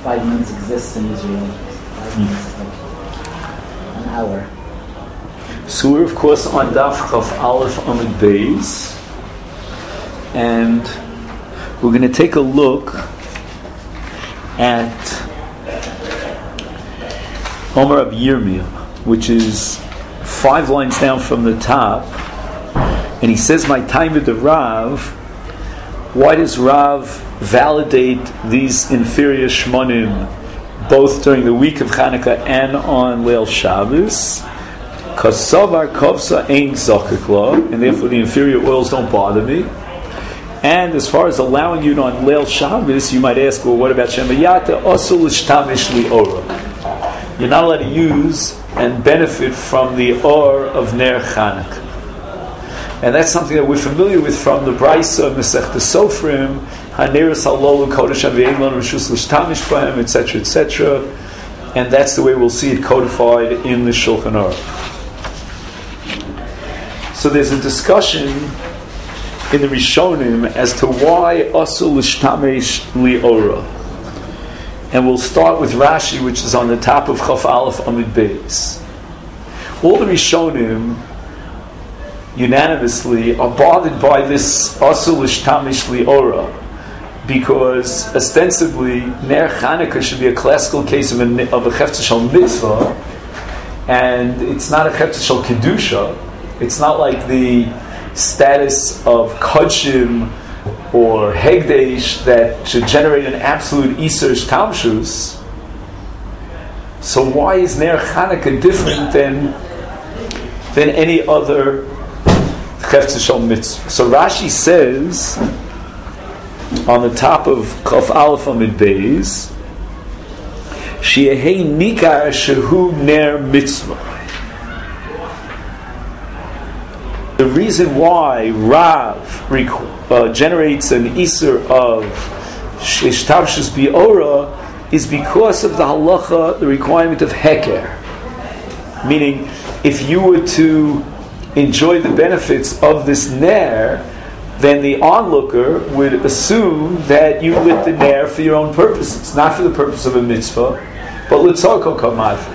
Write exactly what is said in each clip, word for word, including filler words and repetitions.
five minutes exists in Israel. Five minutes is like an hour. So we're of course on Daf Chaf Aleph Amud Beis, and we're going to take a look at Omer of Yirmiyah, which is five lines down from the top, and he says, "My time of the Rav." Why does Rav validate these inferior shmonim both during the week of Chanukah and on Leil Shabbos? Because Savar Kovsa ain't Zokikla, and therefore the inferior oils don't bother me. And as far as allowing you on Leil Shabbos, you might ask, well, what about Shemayata? Osul Ishtamish Li Ora. You're not allowed to use and benefit from the Or of Ner Chanukah. And that's something that we're familiar with from the Brisa of Masechta Sofrim, Haneres Halolu Kodesh Aviein Lon Rishus L'Shtamish Bahem, et cetera, et cetera. And that's the way we'll see it codified in the Shulchan Aruch. So there's a discussion in the Rishonim as to why Asul L'Shtamish Li'ora. And we'll start with Rashi, which is on the top of Chaf Aleph Amud Beis. All the Rishonim unanimously are bothered by this Asul L'Shtamish Li'ora, because ostensibly Ner Chanukah should be a classical case of a, of a Chefetz Shel Mitzvah, and it's not a Chefetz Shel Kedusha. It's not like the status of Kodshim or Hegdesh that should generate an absolute Iser Shtamshus. So why is Ner Chanukah different than than any other Chefetz Shel Mitzvah? So Rashi says on the top of Chaf Aleph Amud Beis, She'ehei nikar shehu ner mitzvah. The reason why Rav uh, generates an Isur of Shtamshus Bi'ora is because of the halacha, the requirement of Heker. Meaning, if you were to enjoy the benefits of this Ner, then the onlooker would assume that you lit the Ner for your own purposes, not for the purpose of a mitzvah, but litzarko kamadlik.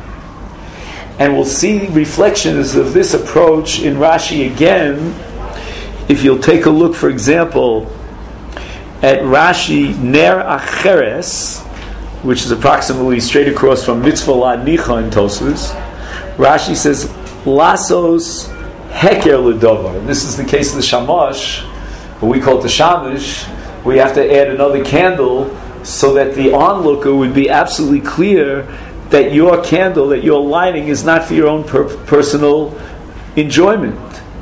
And we'll see reflections of this approach in Rashi again. If you'll take a look, for example, at Rashi Ner Acheres, which is approximately straight across from Mitzvah La Nicha in Tosfos, Rashi says, Lasos Heker L'Dovar. And this is the case of the Shamash, what we call it the Shamash. We have to add another candle so that the onlooker would be absolutely clear that your candle, that you're lighting, is not for your own per- personal enjoyment.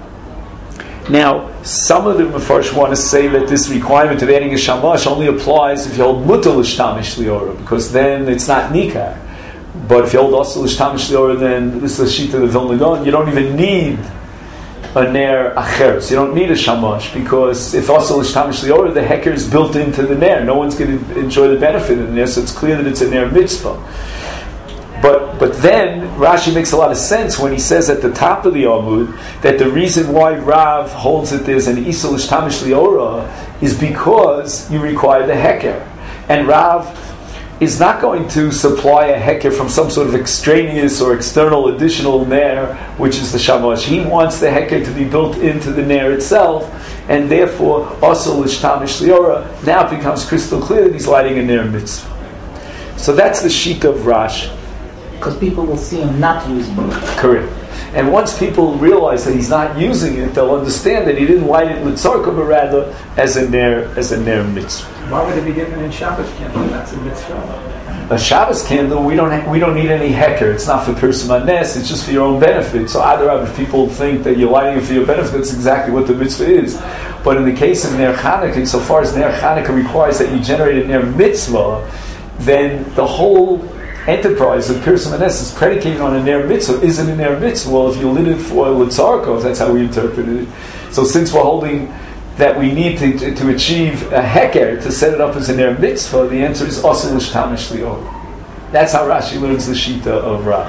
Now, some of the Mefarsh want to say that this requirement of adding a shamash only applies if you hold mutal l'shtamish liora, because then it's not nikar. But if you hold also l'shtamish liora, then this is a sheet of the Vilna Gaon. You don't even need a ner acheres. You don't need a shamash, because if also l'shtamish liora, the heker is built into the ner. No one's going to enjoy the benefit of the ner, so it's clear that it's a ner mitzvah. But but then Rashi makes a lot of sense when he says at the top of the Amud that the reason why Rav holds that there's an Isur L'Shtamish Liora is because you require the Heker. And Rav is not going to supply a Heker from some sort of extraneous or external additional Ner, which is the Shamash. He wants the Heker to be built into the Ner itself, and therefore also L'Shtamish Liora, now it becomes crystal clear that he's lighting a Ner mitzvah. So that's the sheet of Rashi. Because people will see him not using it. Correct. And once people realize that he's not using it, they'll understand that he didn't light it litzarka, but rather as a ner, as a ner mitzvah. Why would it be different in Shabbos candle? That's a mitzvah. A Shabbos candle, we don't ha- we don't need any heker. It's not for Pirsim Nes. It's just for your own benefit. So either if people think that you're lighting it for your benefit, that's exactly what the mitzvah is. But in the case of ner Chanukah, insofar as ner Chanukah requires that you generate a ner mitzvah, then the whole enterprise of Pirsim Nes is predicated on a ner mitzvah. Isn't a ner mitzvah? Well, if you lit it for litzarkos, that's how we interpreted it. So since we're holding that we need to, to, to achieve a heker to set it up as a ner mitzvah, the answer is asul l'shtamish li'or. That's how Rashi learns the shita of Rav.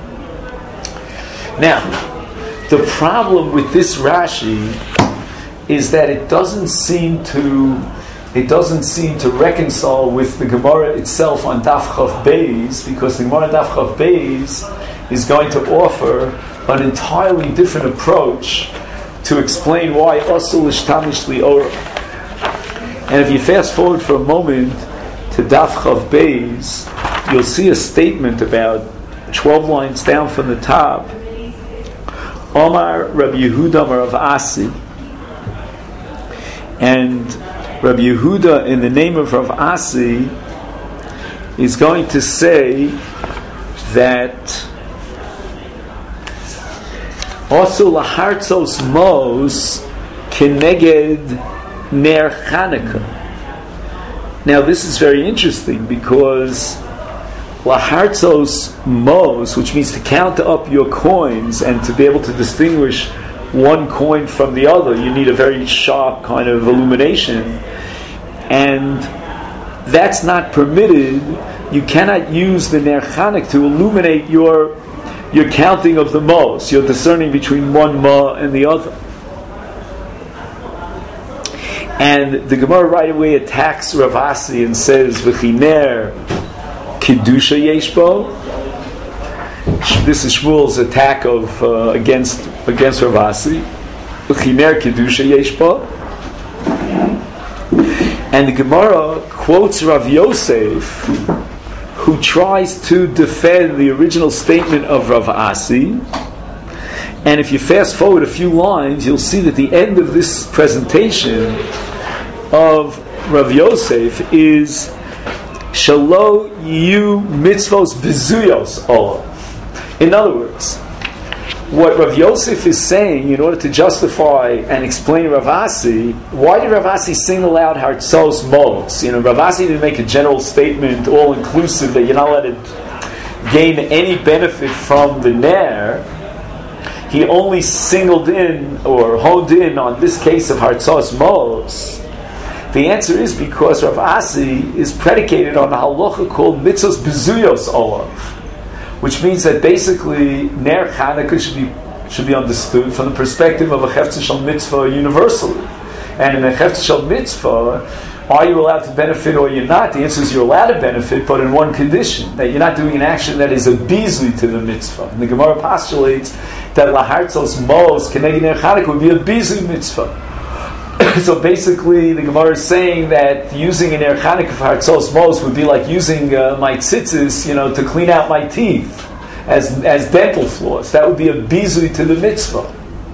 Now, the problem with this Rashi is that it doesn't seem to it doesn't seem to reconcile with the Gemara itself on Daf Chav Beis, because the Gemara on Daf Chav Beis is going to offer an entirely different approach to explain why Asur L'Shtamish Li'ora. And if you fast forward for a moment to Daf Chav Beis, you'll see a statement about twelve lines down from the top. Omar Rabbi Yehuda Rav Asi, and Rabbi Yehuda, in the name of Rav Asi, is going to say that also lahartzos mos keneged ner Chanukah. Now this is very interesting, because lahartzos mos, which means to count up your coins and to be able to distinguish one coin from the other, you need a very sharp kind of illumination, and that's not permitted. You cannot use the ner Chanukah to illuminate your your counting of the mos. You're discerning between one ma and the other. And the Gemara right away attacks Rav Asi and says, "V'chiner kedusha yeshbo." This is Shmuel's attack of uh, against against Rav Asi. V'chiner kedusha yeshbo. And the Gemara quotes Rav Yosef, who tries to defend the original statement of Rav Asi. And if you fast forward a few lines, you'll see that the end of this presentation of Rav Yosef is Shalo Yu Mitzvos Bezuyos Olav. In other words, what Rav Yosef is saying, in order to justify and explain Rav Asi, why did Rav Asi sing aloud Hartzos Mos? You know, Rav Asi didn't make a general statement, all-inclusive, that you're not allowed to gain any benefit from the Ner. He only singled in, or honed in, on this case of Hartzos Mos. The answer is because Rav Asi is predicated on a halacha called Mitzvos Bezuyos Olav, which means that basically Ner Chanukah should be should be understood from the perspective of a Chefetz Shel Mitzvah universally. And in a Chefetz Shel Mitzvah, are you allowed to benefit or you're not? The answer is you're allowed to benefit, but in one condition, that you're not doing an action that is a bizui to the mitzvah. And the Gemara postulates that Lahartzos Mos Keneged Ner Chanukah would be a bizui mitzvah. So basically, the Gemara is saying that using an ner Chanukah for Hartzos Mos would be like using uh, my tzitzis, you know, to clean out my teeth as as dental floss. That would be a bizui to the mitzvah.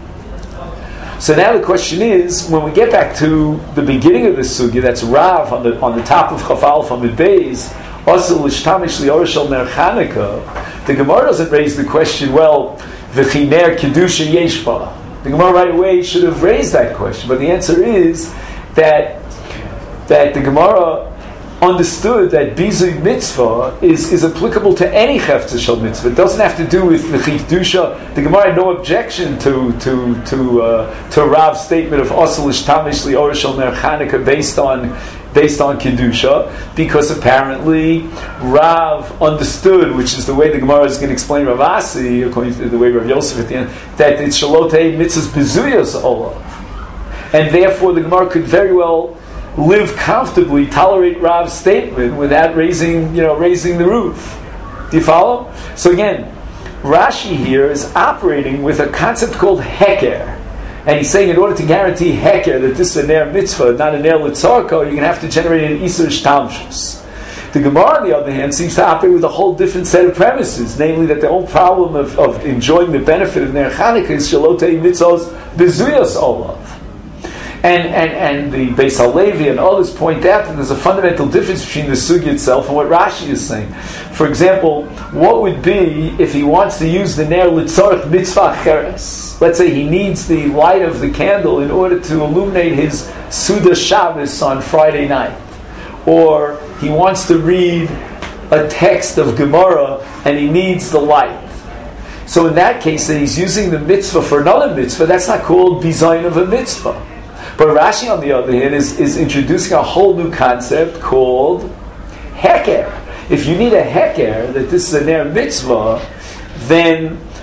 So now the question is, when we get back to the beginning of the sugya, that's Rav on the on the top of Chafal from the Beis, Asur L'Shtamish Li'ora Shel Ner Chanukah. The Gemara doesn't raise the question, well, V'chiner kedusha yesh ba. The Gemara right away should have raised that question, but the answer is that that the Gemara understood that bizui mitzvah is, is applicable to any chefetz shel mitzvah. It doesn't have to do with the chidusha. The Gemara had no objection to to to uh, to Rav's statement of Asur L'Shtamish Li'ora Shel Ner Chanukah based on based on kedusha, because apparently Rav understood, which is the way the Gemara is going to explain Rav Asi, according to the way Rav Yosef at the end, that it's shalotei mitzvahs bezuyas olav, and therefore the Gemara could very well live comfortably, tolerate Rav's statement without raising, you know, raising the roof. Do you follow? So again, Rashi here is operating with a concept called heker. And he's saying in order to guarantee heker, that this is a ner mitzvah, not a ner litzarko, you're going to have to generate an isur shtamshus. The Gemara, on the other hand, seems to operate with a whole different set of premises, namely that the whole problem of, of enjoying the benefit of ner Chanukah is shalotei mitzvos bezuyos olav. And, and, and the Beis HaLevi and others point out that there's a fundamental difference between the sugya itself and what Rashi is saying. For example, what would be if he wants to use the ner litzarech mitzvah cheres? Let's say he needs the light of the candle in order to illuminate his Suda Shabbos on Friday night. Or he wants to read a text of Gemara and he needs the light. So in that case, that he's using the mitzvah for another mitzvah, that's not called bizayin of a mitzvah. But Rashi, on the other hand, is, is introducing a whole new concept called heker. If you need a heker, that this is a ner mitzvah, then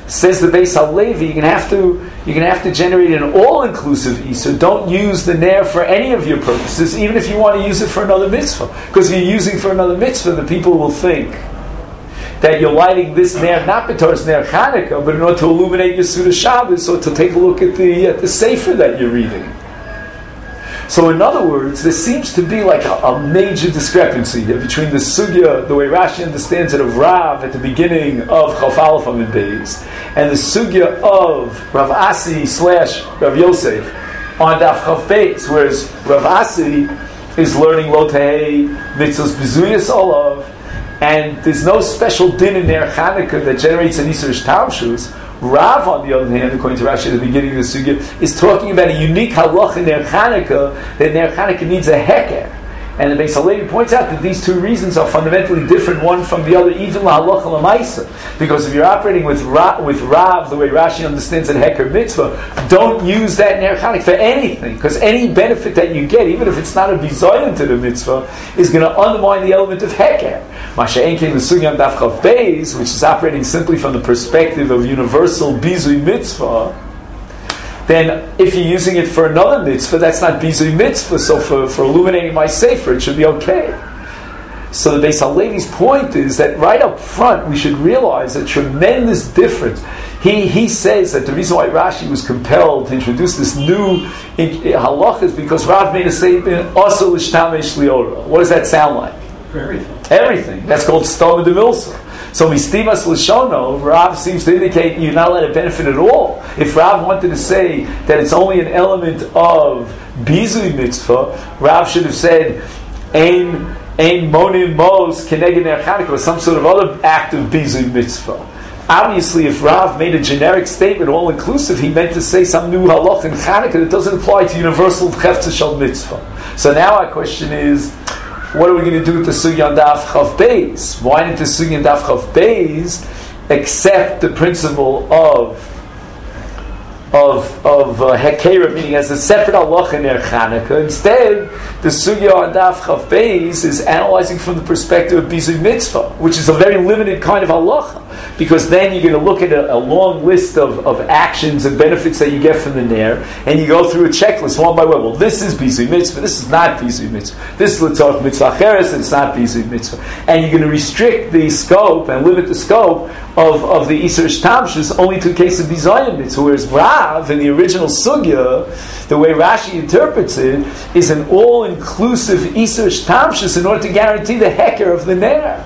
Says the Beis Halevi, you're gonna have to you're gonna have to generate an all-inclusive Isur. Don't use the Ner for any of your purposes, even if you want to use it for another mitzvah. Because if you're using for another mitzvah, the people will think that you're lighting this Ner, not B'Torah's Ner Chanukah, but in order to illuminate your Suda Shabbos, or to take a look at the at the Sefer that you're reading. So in other words, there seems to be like a, a major discrepancy here between the sugya, the way Rashi understands it, of Rav at the beginning of Chaf Aleph Amud Beis, and the sugya of Rav Asi slash Rav Yosef on Daf Chaf Beis, whereas Rav Asi is learning Lo Tehei Mitzvos B'Zuyas Olav, and there's no special din in Ner Chanukah that generates an Isur Shtamshus. Rav, on the other hand, according to Rashi at the beginning of the sugya, is talking about a unique halach in Ner Chanukah, that Ner Chanukah needs a heker. And the Beis Halevi points out that these two reasons are fundamentally different one from the other, even la halacha l'maisa. Because if you're operating with Rav, with Rav, the way Rashi understands it, heker mitzvah, don't use that Ner Chanukah for anything, because any benefit that you get, even if it's not a bizayon to the mitzvah, is going to undermine the element of heker. Masha'en came the sugya on Daf Chaf Beis, which is operating simply from the perspective of universal bizui mitzvah. Then if you're using it for another mitzvah, that's not bizui mitzvah, so for, for illuminating my sefer, it should be okay. So the Beis Halevi's point is that right up front, we should realize a tremendous difference. He he says that the reason why Rashi was compelled to introduce this new halach is because Rav made a statement, also l'shtamesh liora. What does that sound like? For everything. Everything. That's called stoma de milsa. So mistimas l'shono, Rav seems to indicate you're not allowed to benefit at all. If Rav wanted to say that it's only an element of bizui mitzvah, Rav should have said ein ein monim mos keneged ner chanukah, or some sort of other act of bizui mitzvah. Obviously, if Rav made a generic statement, all inclusive, he meant to say some new halach in Chanukah that doesn't apply to universal cheftzah shel mitzvah. So now our question is, what are we going to do with the sugya on Daf Chaf Beis? Why didn't the sugya on Daf Chaf Beis accept the principle of of of uh, Hekera, meaning as a separate halacha in Ner Chanukah? Instead, the sugya on Daf Chaf Beis is analyzing from the perspective of Bizui Mitzvah, which is a very limited kind of halacha, because then you're going to look at a, a long list of, of actions and benefits that you get from the Ner, and you go through a checklist one by one. Well, this is Bizui Mitzvah, this is not Bizui Mitzvah, this is L'tzorach Mitzvah Cheres, and it's not Bizui Mitzvah. And you're going to restrict the scope and limit the scope of, of the Isur Shtamshus only to a case of Bizayon Mitzvah, whereas Rav, in the original sugya, the way Rashi interprets it, is an all-inclusive Isur Shtamshus in order to guarantee the heker of the Ner.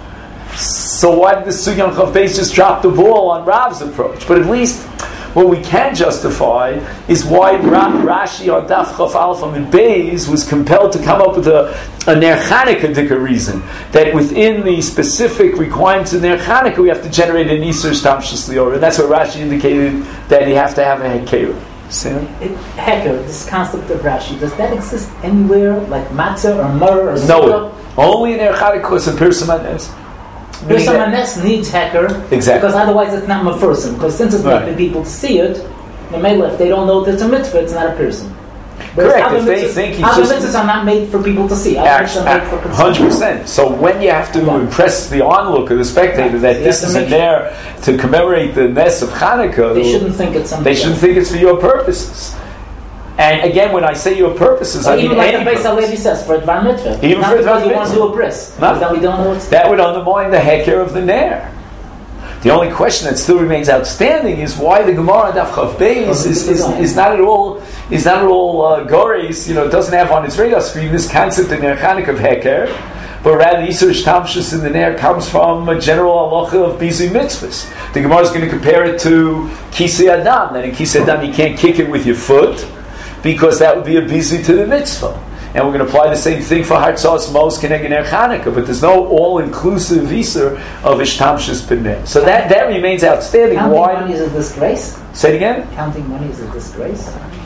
So why did the sugya on Chaf Beis just drop the ball on Rav's approach? But at least what we can justify is why Ra- Rashi on Daf Chaf Aleph Amud Beis was compelled to come up with a, a Ner Chanukah reason, that within the specific requirements of Ner Chanukah we have to generate an Isur Shtamshus Lior, and that's what Rashi indicated, that you have to have a Hekera. Sam? It, Heker, this concept of Rashi, does that exist anywhere, like matzah or mur or No, only in Ner Chanukah is a Pirsa Manes. Pirsa Manes needs Heker, exactly, because otherwise it's not Mephersim, because since it's right. making people to see it, if they don't know that it's a mitzvah, it's not a person. Correct, if they think he's other just... mitzvahs are not made for people to see. Other mitzvahs are made for one hundred percent. So when you have to yeah. impress the onlooker, the spectator, that so this is in there to commemorate the Nes of Chanukah, they shouldn't think it's something They shouldn't else. think it's for your purposes. And again, when I say your purposes, or I mean even like any the Beis Halevi says, for Advan Mitzvah. Even not for because Advan you want to do a bris. Then we don't know what's that would undermine the heker of the Ner. The only question that still remains outstanding is why the Gemara Daf Chaf Beis is, is, is not at all is not at all uh, goris. You know, it doesn't have on its radar screen this concept in Ner Chanukah of heker, but rather Isur Shtamshus in the Ner comes from a general halacha of Bizui Mitzvahs. The Gemara is going to compare it to Kisei Adam. That in Kisei Adam you can't kick it with your foot, because that would be a Bizui to the mitzvah. And we're going to apply the same thing for Hartzos Mos Keneged Ner Chanukah, but there's no all-inclusive Isur of Ishtamshus B'Ner. So that, that remains outstanding. Counting Why? money is a disgrace? Say it again? Counting money is a disgrace?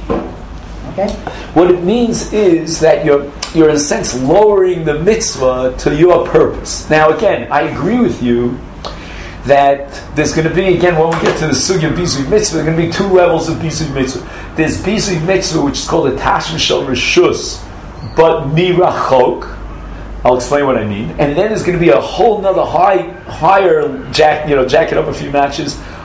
Okay. What it means is that you're, you're in a sense lowering the mitzvah to your purpose. Now again, I agree with you that there's going to be, again, when we get to the sugya of Bizui Mitzvah, there are going to be two levels of Bizui Mitzvah. There's Bizui Mitzvah, which is called a Tashma Shel Rishus, but Nirachok. I'll explain what I mean. And then there's going to be a whole nother high, higher jack, you know, jack it up a few matches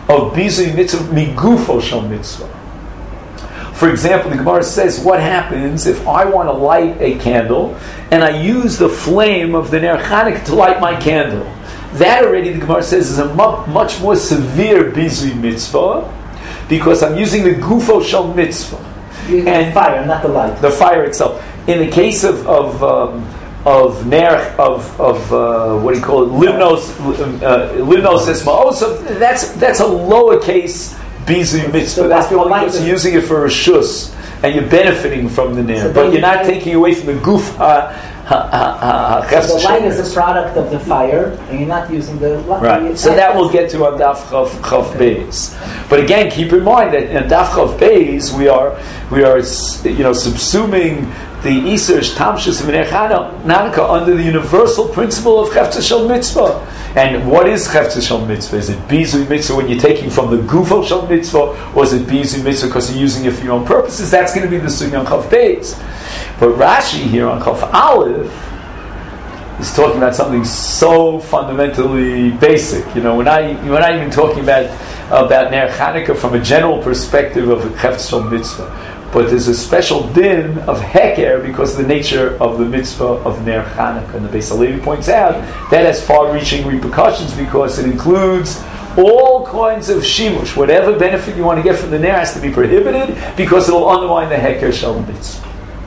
of bizui mitzvah migufo shel mitzvah. For example, the Gemara says, what happens if I want to light a candle and I use the flame of the Ner Chanukah to light my candle? That already, the Gemara says, is a mu- much more severe bizui mitzvah, because I'm using the gufo shel mitzvah. And fire, not the light. The fire itself. In the case of of um, of ner of of uh, what do you call it? Limnos uh, limnos esmaos. That's that's a lowercase bizui mitzvah. That's the only because you're using it for a shus and you're benefiting from the ner, so but you're not taking away from the guf. Uh, uh, uh, so the light is a product of the fire, and you're not using the light. Right. So that we'll get to on Daf Chav Chav Beis. But again, keep in mind that in Daf Chav Beis we are we are you know subsuming the Isur Tamshus of Ner Chanukah under the universal principle of Chefetz Shel Mitzvah. And what is Chefetz Shel Mitzvah? Is it Bizui Mitzvah when you're taking from the Gufo Shel Mitzvah, or is it Bizui Mitzvah because you're using it for your own purposes? That's going to be the Sugya on Chav Beis. But Rashi here on Chav Aleph is talking about something so fundamentally basic. You know, we're not, we're not even talking about about Ner Chanukah from a general perspective of Chefetz Shel Mitzvah. But there's a special din of heker because of the nature of the mitzvah of Ner Chanukah. And the Beis Halevi points out that has far-reaching repercussions because it includes all kinds of shimush. Whatever benefit you want to get from the Ner has to be prohibited because it will undermine the heker shel mitzvah.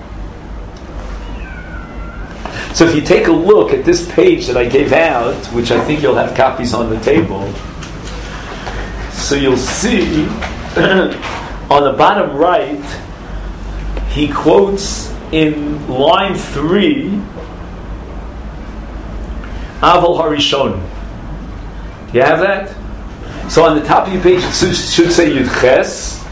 So if you take a look at this page that I gave out, which I think you'll have copies on the table, so you'll see on the bottom right, he quotes in line three, Aval Harishon. Do you have that? So on the top of your page it should say Yud Ches,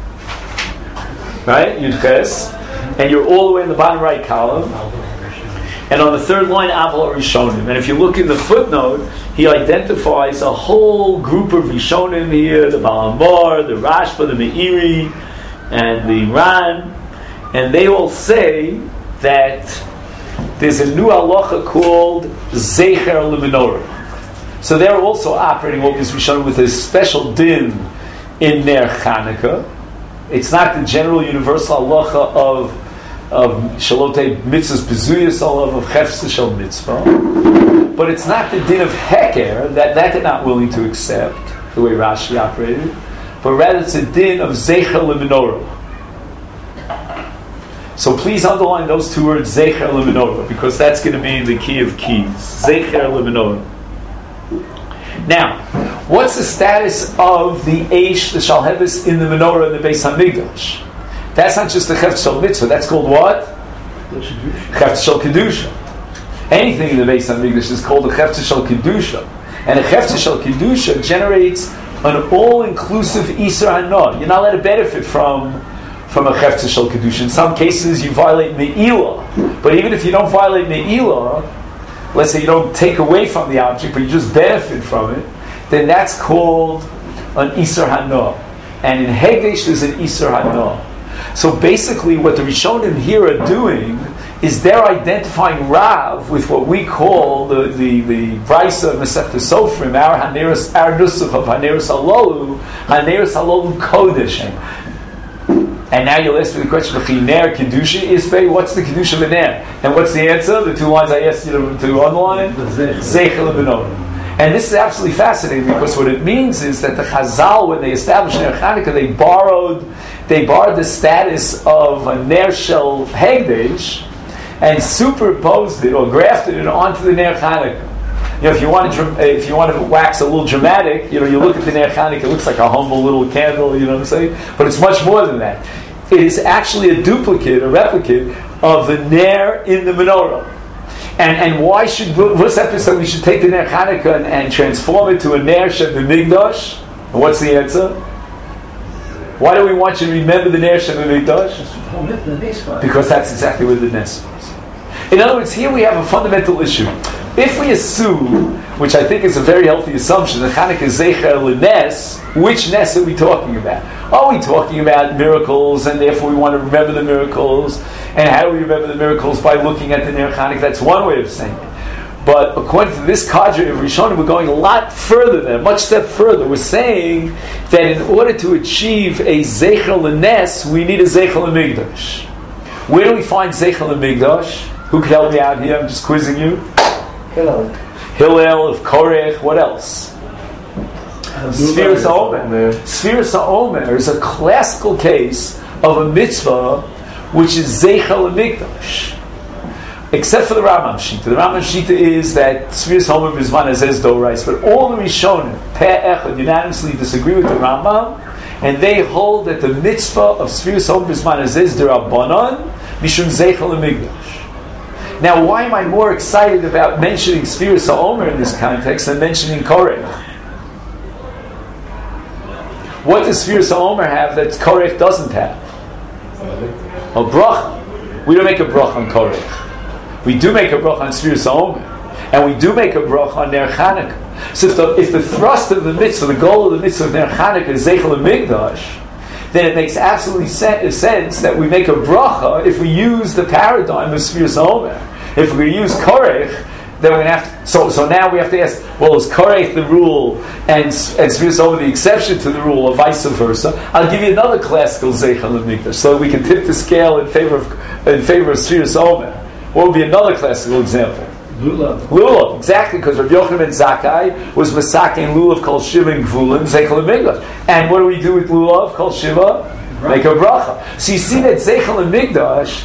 right? Yud Ches, and you're all the way in the bottom right column. And on the third line, Aval Rishonim. And if you look in the footnote, he identifies a whole group of Rishonim here: the Balamor, the Rashba, the Meiri, and the Ran. And they all say that there's a new halacha called Zecher L'Menorah. So they're also operating all these Rishonim with a special din in Ner Chanukah. It's not the general universal halacha of of Shalote Mitzvahs Bezuyas Olav of Chefetz Shel Mitzvah, but it's not the din of Heker that that they're not willing to accept the way Rashi operated, but rather it's a din of Zecher L'Menorah. So please underline those two words, Zecher L'Menorah, because that's going to be the key of keys. Zecher L'Menorah. Now, what's the status of the Eish, the Shalhevis in the menorah in the Beis Hamikdash? That's not just the Chefetz Shel Mitzvah. That's called what? Chefetz Shel Kedusha. Anything in the Beis Hamikdash is called a Chefetz Shel Kedusha, and a Chefetz Shel Kedusha generates an all-inclusive Isur Hana. You're not allowed to benefit from from a Chefetz Shel Kedusha. In some cases, you violate Me'ilah, but even if you don't violate Me'ilah, let's say you don't take away from the object, but you just benefit from it, then that's called an Isur Hana. And in Hegdesh, there's an Isur Hana. So basically, what the Rishonim here are doing is they're identifying Rav with what we call the the the Brisa of Masechta Sofrim, our Haneros, our Nusach of Haneros Halolu, Haneros Halolu Kodesh. And now you'll ask me the question of Ner Kedusha Isbei. What's the Kedusha of a Ner? And what's the answer? The two lines I asked you to, to underline. Zecher L'Menorah. And this is absolutely fascinating because what it means is that the Chazal, when they established Ner Chanukah, they borrowed they borrowed the status of a Ner Shel Hegdesh and superimposed it or grafted it onto the Ner Chanukah. You know, if you want to if you want to wax a little dramatic, you know, you look at the Ner Chanukah, it looks like a humble little candle. You know what I'm saying? But it's much more than that. It is actually a duplicate, a replicate of the Ner in the menorah. And and why should what's episode we should take the Ner Chanukah and, and transform it to a Ner Shel Migdash? And what's the answer? Why do we want you to remember the Ner Shel Migdash? Because that's exactly where the Nes was. In other words, here we have a fundamental issue. If we assume, which I think is a very healthy assumption, that Chanukah is Zecher L'Nes, which Nes are we talking about? Are we talking about miracles, and therefore we want to remember the miracles? And how do we remember the miracles? By looking at the Ner Chanukah. That's one way of saying it. But according to this cadre of Rishonim, we're going a lot further than, a much step further. We're saying that in order to achieve a Zeichel L'Nes, we need a Zeichel L'Migdash. Where do we find Zeichel L'Migdash? Who can help me out here? I'm just quizzing you. Hillel. Hillel of Korech. What else? Sfiras HaOmer. Sfiras HaOmer is a classical case of a mitzvah which is Zeichel L'Migdash. Except for the Rambam Shita. The Rambam Shita is that Sfiras HaOmer Bizman Azez Dorais, but all the Rishonim, Peh Echad, unanimously disagree with the Rambam, and they hold that the mitzvah of Sfiras HaOmer Bizman Azez D'Rabbanan Mishum Zeichel L'Migdash. Now, why am I more excited about mentioning Sfiras HaOmer in this context than mentioning Korech? What does Sfiras HaOmer have that Korech doesn't have? A bracha. We don't make a bracha on Korech. We do make a bracha on Sfiras HaOmer, and we do make a bracha on Ner Chanukah. So if the, if the thrust of the mitzvah, the goal of the mitzvah of Ner Chanukah is Zeichel L'Migdash, then it makes absolutely se- sense that we make a bracha if we use the paradigm of Sfiras HaOmer. If we use Korech, then we're going to have to, so, so now we have to ask, well, is Korech the rule and, and Sfiras HaOmer the exception to the rule, or vice versa? I'll give you another classical Zeichel L'Migdash so that we can tip the scale in favor of, in favor of Sfiras HaOmer. What would be another classical example? Lulav. Lulav, exactly, because Rabbi Yochanan ben Zakkai was masaking Lulav Kol Shiva and Gvulin, Zeichel L'Migdash. And what do we do with Lulav Kol Shiva? Make a bracha. So you see that Zeichel L'Migdash,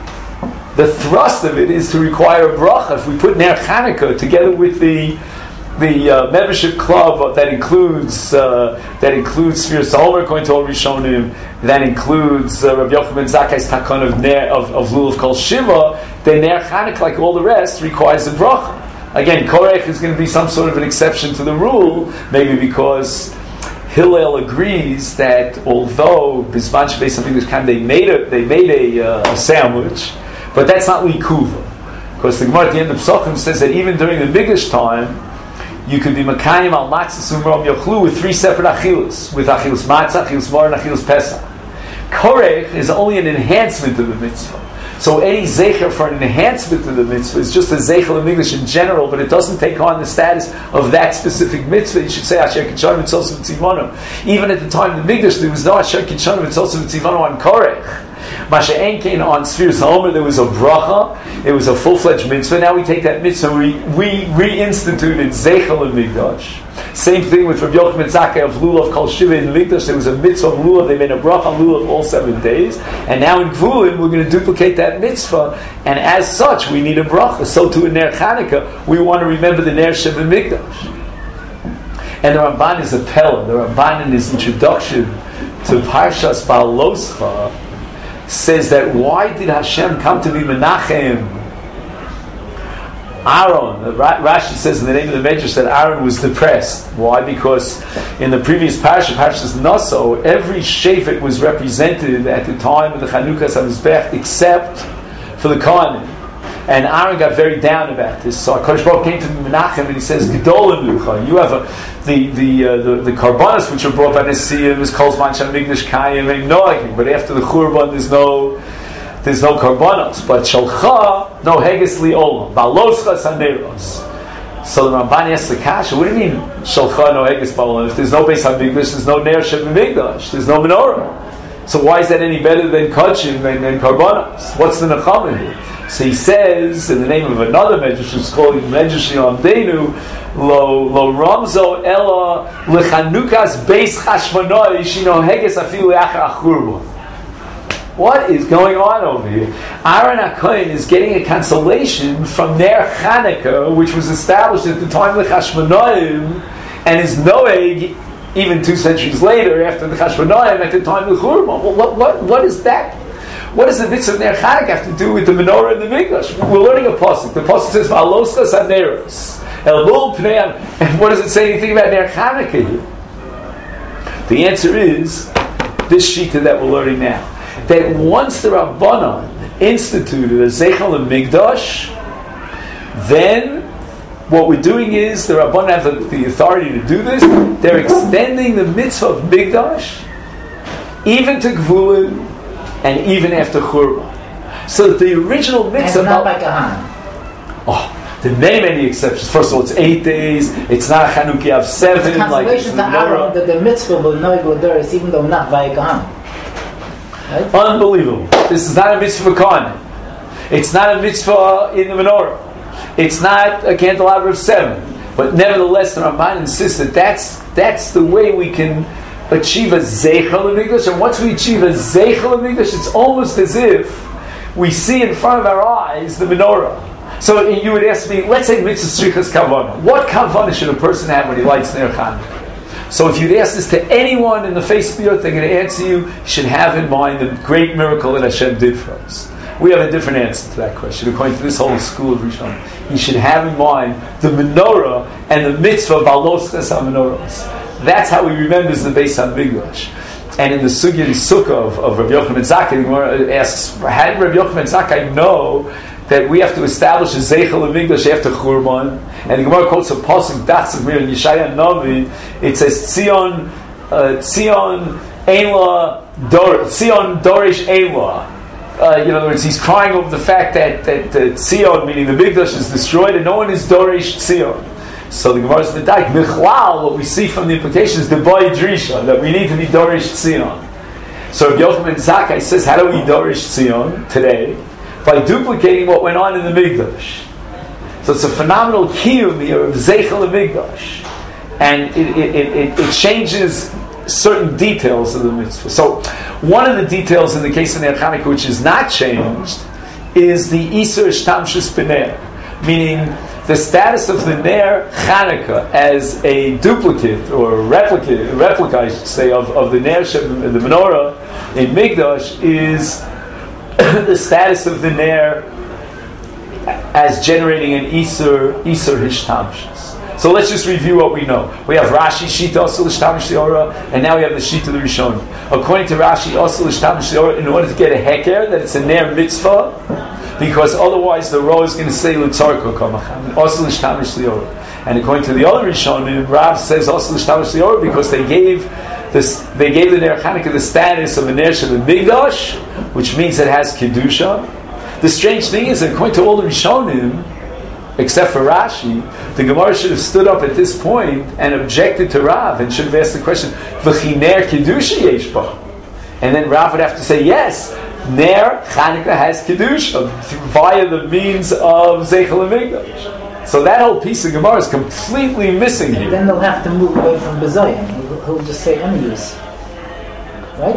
the thrust of it is to require a bracha. If we put Ner Chanukah together with the the uh, membership club that includes uh, that includes Sfiras HaOmer according to all Rishonim, that includes uh, Rabbi Yochanan ben Zakkai's takon of Ner of, of Lulav Kol Shiva, then Ner Chanukah, like all the rest, requires a bracha. Again, Korech is going to be some sort of an exception to the rule, maybe because Hillel agrees that although Bizman Shebei English time they made a they made a, uh, a sandwich, but that's not likuva, because the Gemara at the end of Psachim says that even during the Migdash time, you could be makayim al matzah umram yochlu with three separate achilas, with achilas matzah, achilas mar, and achilas pesach. Korech is only an enhancement of the mitzvah. So any zecher for an enhancement of the mitzvah is just a zecher in English in general, but it doesn't take on the status of that specific mitzvah. You should say Asher Kitshanu Mitzvos V'Tzivanu. Even at the time of the Migdash, there was no Asher Kitshanu Mitzvos V'Tzivanu on Korech. Masha Enkein on Sfiras HaOmer, there was a bracha, it was a full-fledged mitzvah. Now we take that mitzvah, we, we reinstituted Zeichel in Migdash. Same thing with Rabbi Yochanan ben Zakkai of Lulav Kol Shiva in Migdash. There was a mitzvah of Lulav, they made a bracha on Lulav all seven days. And now in Gvulin, we're going to duplicate that mitzvah, and as such, we need a bracha. So too in Ner Chanukah, we want to remember the Ner Sheva Migdash. And the Ramban is a Pella. The Ramban in his introduction to Parshas Baaloscha says that why did Hashem come to be Menachem Aaron? Rashi says in the name of the Medrash that Aaron was depressed. Why? Because in the previous parasha, Parshas Naso, every Shevet was represented at the time of the Chanukas HaMizbech except for the Kohanim. And Aaron got very down about this. So HaKadosh Baruch Hu came to Menachem and he says, Gedol Emucha, you have a, the the uh, the, the Karbanos which are brought by Nesiyah, was Kol Zman Shel Migdash Kayim, ain't no arguing. But after the Churban, there's no there's no Karbanos. But Shalcha, no Heges Li Olam, Baloscha Saneros. So the Ramban asks the Kasha, what do you mean Shalcha, no Heges Ba'olam? If there's no Beis HaMikdash, there's no Ner Sheva Migdash, there's no Menorah. So why is that any better than Kachim and, and Karbanos? What's the Nechama here? So he says, in the name of another Medrash, which is called Medrash Yomdeinu, Lo Lo Ramzo Ela Lechanukas Beis Chashmonoi Shino Heges Afilu Achar Achurban. What is going on over here? Aaron HaKohen is getting a consolation from Ner Chanukah, which was established at the time of the Chashmonoim, and is Noeg even two centuries later, after the Chashmonoim, at the time of the Churban. Well, what, what, what is that? What does the mitzvah of Ner Chanukah have to do with the menorah and the Mikdash? We're learning a pasuk. The pasuk says, "Va'aloskas haneros." Elul pnei. And what does it say anything about Ner Chanukah here? The answer is this shita that we're learning now. That once the Rabbanan instituted a Zeichel and Mikdash, then what we're doing is the Rabbanan have the, the authority to do this. They're extending the mitzvah of Mikdash even to Gvulin, and even after Churban. So that the original mitzvah... And not by Kahan. Oh, There are many, many exceptions. First of all, it's eight days. It's not a Chanukah of seven. It's a like it's consolation the to Aaron menorah. that the mitzvah will know Godoris, even though not by Kohen. Right? Unbelievable. This is not a mitzvah Kohen. It's not a mitzvah in the menorah. It's not a candelabra of seven. But nevertheless, the Ramban insists that that's, that's the way we can achieve a Zeichel Hamikdash. And once we achieve a Zeichel Hamikdash, it's almost as if we see in front of our eyes the menorah. So you would ask me, let's say mitzvah strichas kavanah. What kavanah should a person have when he lights Ner Chanukah? So if you'd ask this to anyone in the face of the earth, they're going to answer you, you should have in mind the great miracle that Hashem did for us. We have a different answer to that question, according to this whole school of Rishon. You should have in mind the menorah and the mitzvah balos ches ha-menorahs. That's how he remembers the Beis HaMikdash. And in the Sugya and Sukkah of, of Rabbi Yochanan ben Zakkai, the Gemara asks, how did Rabbi Yochanan ben Zakkai know that we have to establish a Zeichel HaMikdash after Churban? And the Gemara quotes a pasuk, Dachs in Yeshaya Navi. It says, Tzion, uh, Tzion Einla, Dor, Tzion Dorish Einla. Uh, in other words, he's crying over the fact that, that, that Tzion, meaning the Mikdash, is destroyed and no one is Dorish Tzion. So the Gemara is the Daik, Michlal, what we see from the implications, the Boy Drisha, that we need to be Dorish Tzion. So Rabbi Yochanan ben Zakkai says, how do we Dorish Tzion today? By duplicating what went on in the Mikdash. So it's a phenomenal kiyum here of Zeichel HaMikdash. And it, it, it, it changes certain details of the mitzvah. So one of the details in the case of Ner Chanukah which is not changed is the Isur Shtamshus B'Ner, meaning the status of the Ner Chanukah as a duplicate or replica, replica I should say, of, of the Ner, the menorah in Mikdash is the status of the Ner as generating an Isur, Isur Hishtamshus. So let's just review what we know. We have Rashi, Shita, Osel, Ishtamish, Leora, and now we have the Shita, the Rishonim. According to Rashi, Osel, Ishtamish, Leora, in order to get a Heker, that it's a Ner Mitzvah, because otherwise the Ro is going to say, L'tzarko Kamacham, Osel, Ishtamish, Leora. And according to the other Rishonim, Rav says Osel, Ishtamish, Leora, because they gave this, they gave the Ner Chanukah the status of a Ner Shel Migdash, which means it has Kedusha. The strange thing is that according to all the Rishonim, except for Rashi, the Gemara should have stood up at this point and objected to Rav and should have asked the question, V'chi ner kedusha yesh ba? And then Rav would have to say, yes, Ner Chanukah has kedusha via the means of Zeichel HaMikdash. So that whole piece of Gemara is completely missing here. And then they'll have to move away from Bezoyim. He'll, he'll just say any use. Right?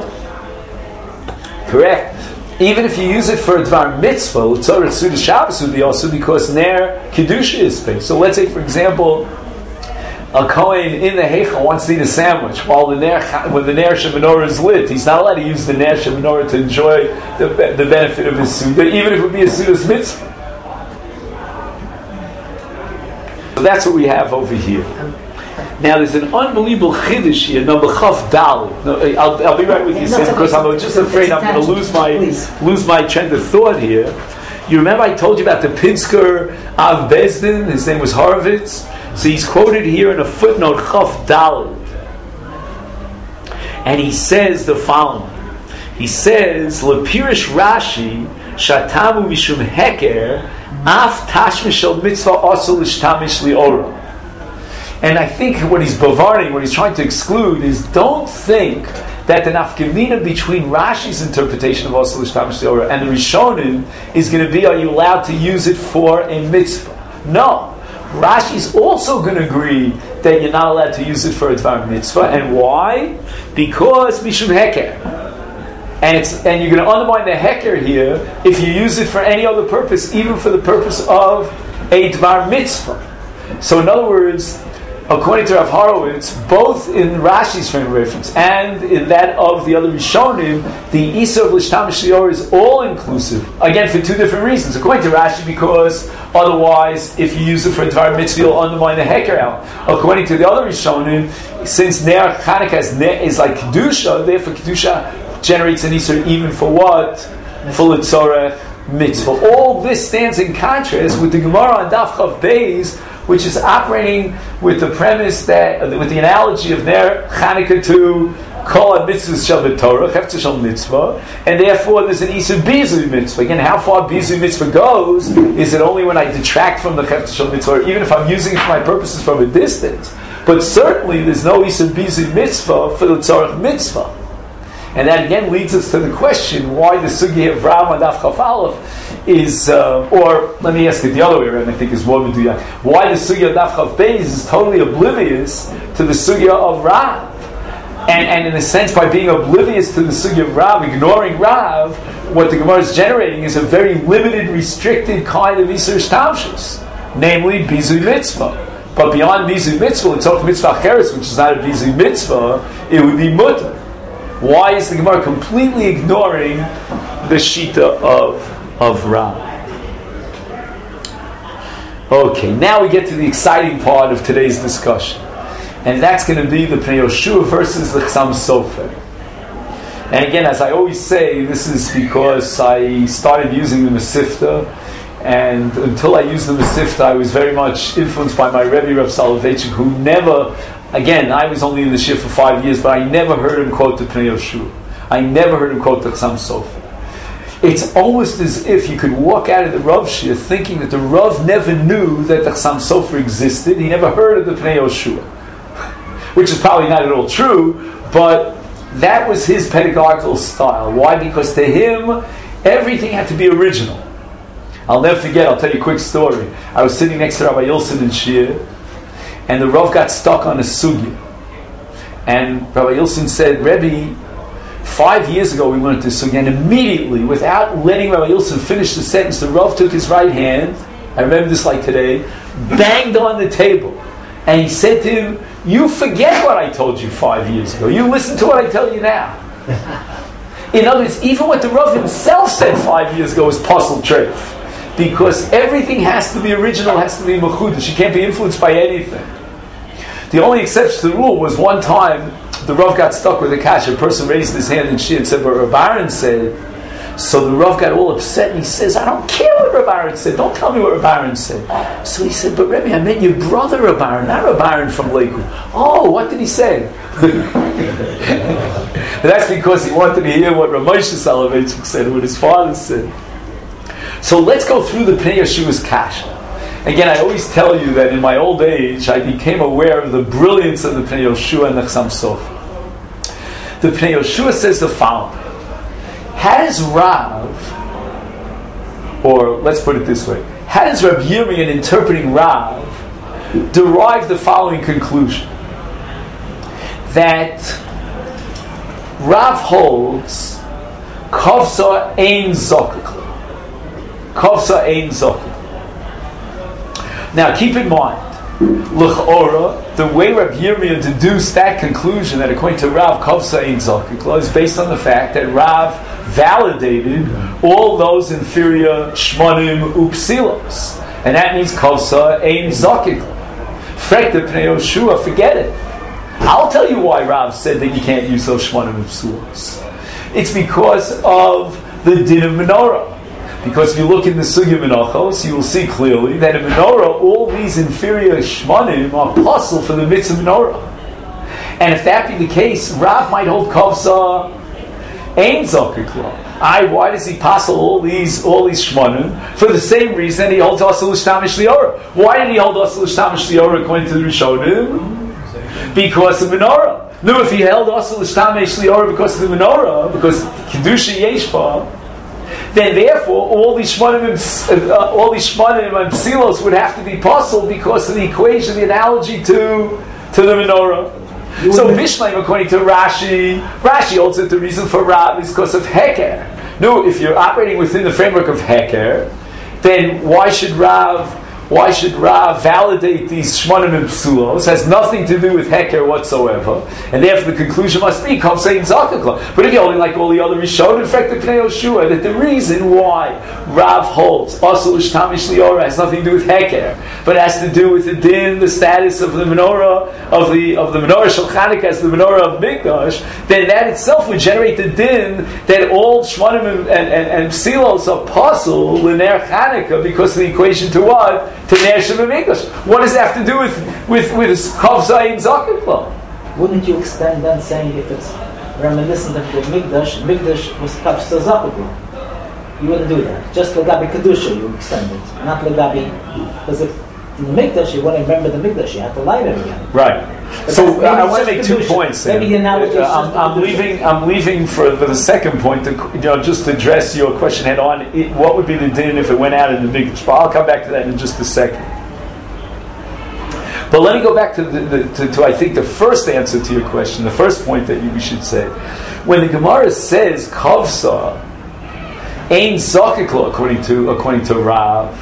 Correct. Even if you use it for a Dvar Mitzvah, L'tzorah Suda Shabbos would be also because Ner Kedusha is space. So let's say, for example, a Kohen in the Heichal wants to eat a sandwich while the Ner, when the Ner Shemenorah is lit. He's not allowed to use the Ner Shemenorah to enjoy the, the benefit of his Suda, even if it would be a Suda's Mitzvah. So that's what we have over here. Now there's an unbelievable chiddush here, number Chaf Dal. No, I'll, I'll be right with you, Sam, because I'm just afraid I'm going to lose my lose my trend of thought here. You remember I told you about the Pinsker Av Bezdin? His name was Horowitz. So he's quoted here in a footnote, Chaf Dal, and he says the following. He says, "Lepirish Rashi shatamu mishum heker af tashmish shel mitzvah also l'shtamish liora." And I think what he's bavarning, what he's trying to exclude, is don't think that the nafkamina between Rashi's interpretation of Osel L'Shtamish Leora and the Rishonim is going to be, are you allowed to use it for a mitzvah? No. Rashi's also going to agree that you're not allowed to use it for a dvar mitzvah. And why? Because mishum heker. And it's and you're going to undermine the heker here if you use it for any other purpose, even for the purpose of a dvar mitzvah. So in other words, according to Rav Horowitz, both in Rashi's frame of reference and in that of the other Rishonim, the Isur of L'Shtamish Leora is all-inclusive. Again, for two different reasons. According to Rashi, because otherwise, if you use it for a Dvar Mitzvah, you'll undermine the Heker out. According to the other Rishonim, since Ner Chanukah is, is like Kedusha, therefore Kedusha generates an Isur even for what? For L'Tzorech Mitzvah. All this stands in contrast with the Gemara on Daf Chav Beis, which is operating with the premise that, with the analogy of Ner Chanukah to Kol mitzvahs shel b'torah, heftzah shel mitzvah, and therefore there's an isur bizui mitzvah. Again, how far bizui mitzvah goes is it only when I detract from the heftzah shel mitzvah, or even if I'm using it for my purposes from a distance. But certainly there's no isur bizui mitzvah for the tzarech mitzvah. And that again leads us to the question why the sugya of Rav Adaf Chaf Aleph is, uh, or let me ask it the other way around, I think is more meduyak. Why the sugya of Daf Chaf Beis is totally oblivious to the sugya of Rav. And, and in a sense, by being oblivious to the sugya of Rav, ignoring Rav, what the Gemara is generating is a very limited, restricted kind of Isur Shtamshus, namely Bizui Mitzvah. But beyond Bizui Mitzvah, it's also Mitzvah Cheres, which is not a Bizui Mitzvah, it would be Mutter. Why is the Gemara completely ignoring the Shita of, of Rav? Okay, now we get to the exciting part of today's discussion. And that's going to be the Pnei Yoshua versus the Chassam Sofer. And again, as I always say, this is because I started using the Mesivta, and until I used the Mesivta, I was very much influenced by my Rebbe, Rav Soloveitchik, who never, again, I was only in the Shir for five years, but I never heard him quote the Pnei Yoshua. I never heard him quote the Chassam Sofer. It's almost as if you could walk out of the Rav Shir thinking that the Rav never knew that the Chassam Sofer existed. He never heard of the Pnei Yoshua. Which is probably not at all true, but that was his pedagogical style. Why? Because to him, everything had to be original. I'll never forget, I'll tell you a quick story. I was sitting next to Rabbi Yilson in Shir, and the Rav got stuck on a sugya. And Rabbi Yilson said, Rebbe, five years ago we learned this sugya, and immediately, without letting Rabbi Yilson finish the sentence, the Rav took his right hand, I remember this like today, banged on the table. And he said to him, you forget what I told you five years ago. You listen to what I tell you now. In other words, even what the Rav himself said five years ago is puzzle treif. Because everything has to be original, has to be mechudesh. You can't be influenced by anything. The only exception to the rule was one time the Rav got stuck with a kasha. A person raised his hand and she and said, but Rav Aaron said. So the Rav got all upset and he says, I don't care what Rav Aaron said. Don't tell me what Rav Aaron said. So he said, but Rebbe, I meant your brother Rav Aaron, not Rav Aaron from Lakewood. Oh, what did he say? That's because he wanted to hear what Rav Moshe Soloveitchik said, what his father said. So let's go through the Pnei Yeshua's kasha. Again, I always tell you that in my old age, I became aware of the brilliance of the Pnei Yeshua and the Chassam Sofer. The Pnei Yeshua says the following. How does Rav, or let's put it this way, how does Rav Yirmi, in interpreting Rav, derive the following conclusion? That Rav holds Kovsa ein zokek. Kovsa ein zokek. Now keep in mind, L'chora, the way Rav Yirmiyah deduced that conclusion that according to Rav, Kovsa ein zokek is based on the fact that Rav validated all those inferior shmonim upsilos, and that means Kovsa ein zokek. Frekta Pnei Yoshua, forget it. I'll tell you why Rav said that you can't use those shmonim upsilos. It's because of the din of menorah. Because if you look in the Sugya Menachos, you will see clearly that in menorah, all these inferior shmanim are puzzle for the mitzvah menorah. And if that be the case, Rav might hold Kovsa ein zokek lo. I, why does he puzzle all these all these shmanim? For the same reason he holds Asal L'Shtamish Liora. Why did he hold Asal L'Shtamish Liora according to the Rishonim? Because of menorah. No, if he held Asal L'Shtamish Liora because of the menorah, because Kedusha Yeshba, then therefore all these shmanim, uh, all these shmanim and psilos would have to be possible because of the equation, the analogy to to the menorah. So Bishleim, according to Rashi, Rashi holds that the reason for Rav is because of Heker. No, if you're operating within the framework of Heker, then why should Rav? Why should Rav validate these shmonim and psulos? It has nothing to do with Heker whatsoever, and therefore the conclusion must be Kovsa ein zokek. But if you're only like all the other Rishonim, in fact, the Pnei Yoshua, that the reason why Rav holds Asal L'Shtamish Liora has nothing to do with Heker, but has to do with the din, the status of the menorah of the of the menorah Shel Chanukah as the menorah of Mikdash, then that itself would generate the din that all shmonim and, and, and, and psilos are possible l'ner Chanukah because of the equation to what? To Ner Shel Mikdash. What does that have to do with with with Kovsa ein zokek lo? Wouldn't you extend then saying if it's reminiscent of the Mikdash, Mikdash was Kavsa Zakugla. You wouldn't do that. Just Lagabi Kedusha, you extend it. Not Lagabi, because if in the Mikdash, you want to remember the Mikdash, you have to light it again. Right. But So maybe I it's want to just make two Kedusha. points. Maybe the analogy is Uh, just I'm, I'm Kedusha. leaving. I'm leaving for, for the second point. To, you know, just to address your question head on. It, what would be the din if it went out in the Mikdash? But I'll come back to that in just a second. But let me go back to, the, the, to, to I think the first answer to your question, the first point that you, we should say. When the Gemara says Kavsa, Ein Zakikla, according to according to Rav,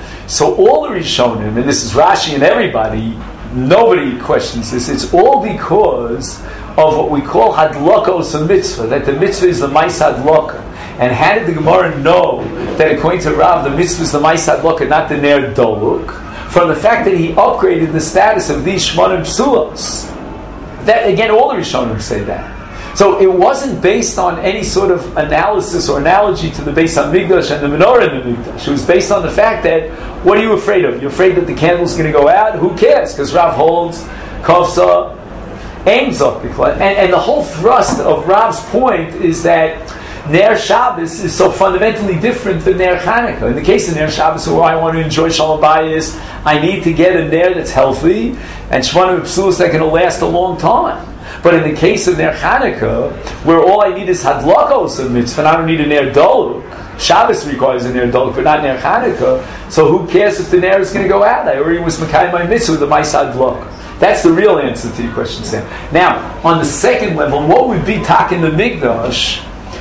so all the Rishonim, and this is Rashi and everybody, nobody questions this, it's all because of what we call Hadlakos a mitzvah, that the mitzvah is the Mais Hadlaka. And how did the Gemara know that according to Rav, the mitzvah is the Mais Hadlaka, not the Ner Doluk? From the fact that he upgraded the status of these Shmonim Psulos. That, again, all the Rishonim say that. So it wasn't based on any sort of analysis or analogy to the Beis HaMikdash and the Menorah in the Mikdash. It was based on the fact that, what are you afraid of? You're afraid that the candle's going to go out? Who cares? Because Rav holds Kavsa Ein Zakikla. And, and the whole thrust of Rav's point is that Ner Shabbos is so fundamentally different than Ner Chanukah. In the case of Ner Shabbos, where I want to enjoy Shalom Bayis, I need to get a Ner that's healthy and Shmonim Psulos that can last a long time. But in the case of Ner Chanukah, where all I need is Hadlakos of mitzvah, and I don't need a Ner Doluk. Shabbos requires a Ner Doluk, but not Ner Chanukah. So who cares if the Ner is going to go out? I already was Makayim my mitzvah with the Mais Hadlaka. That's the real answer to your question, Sam. Now, on the second level, what would be Tak in the Mikdash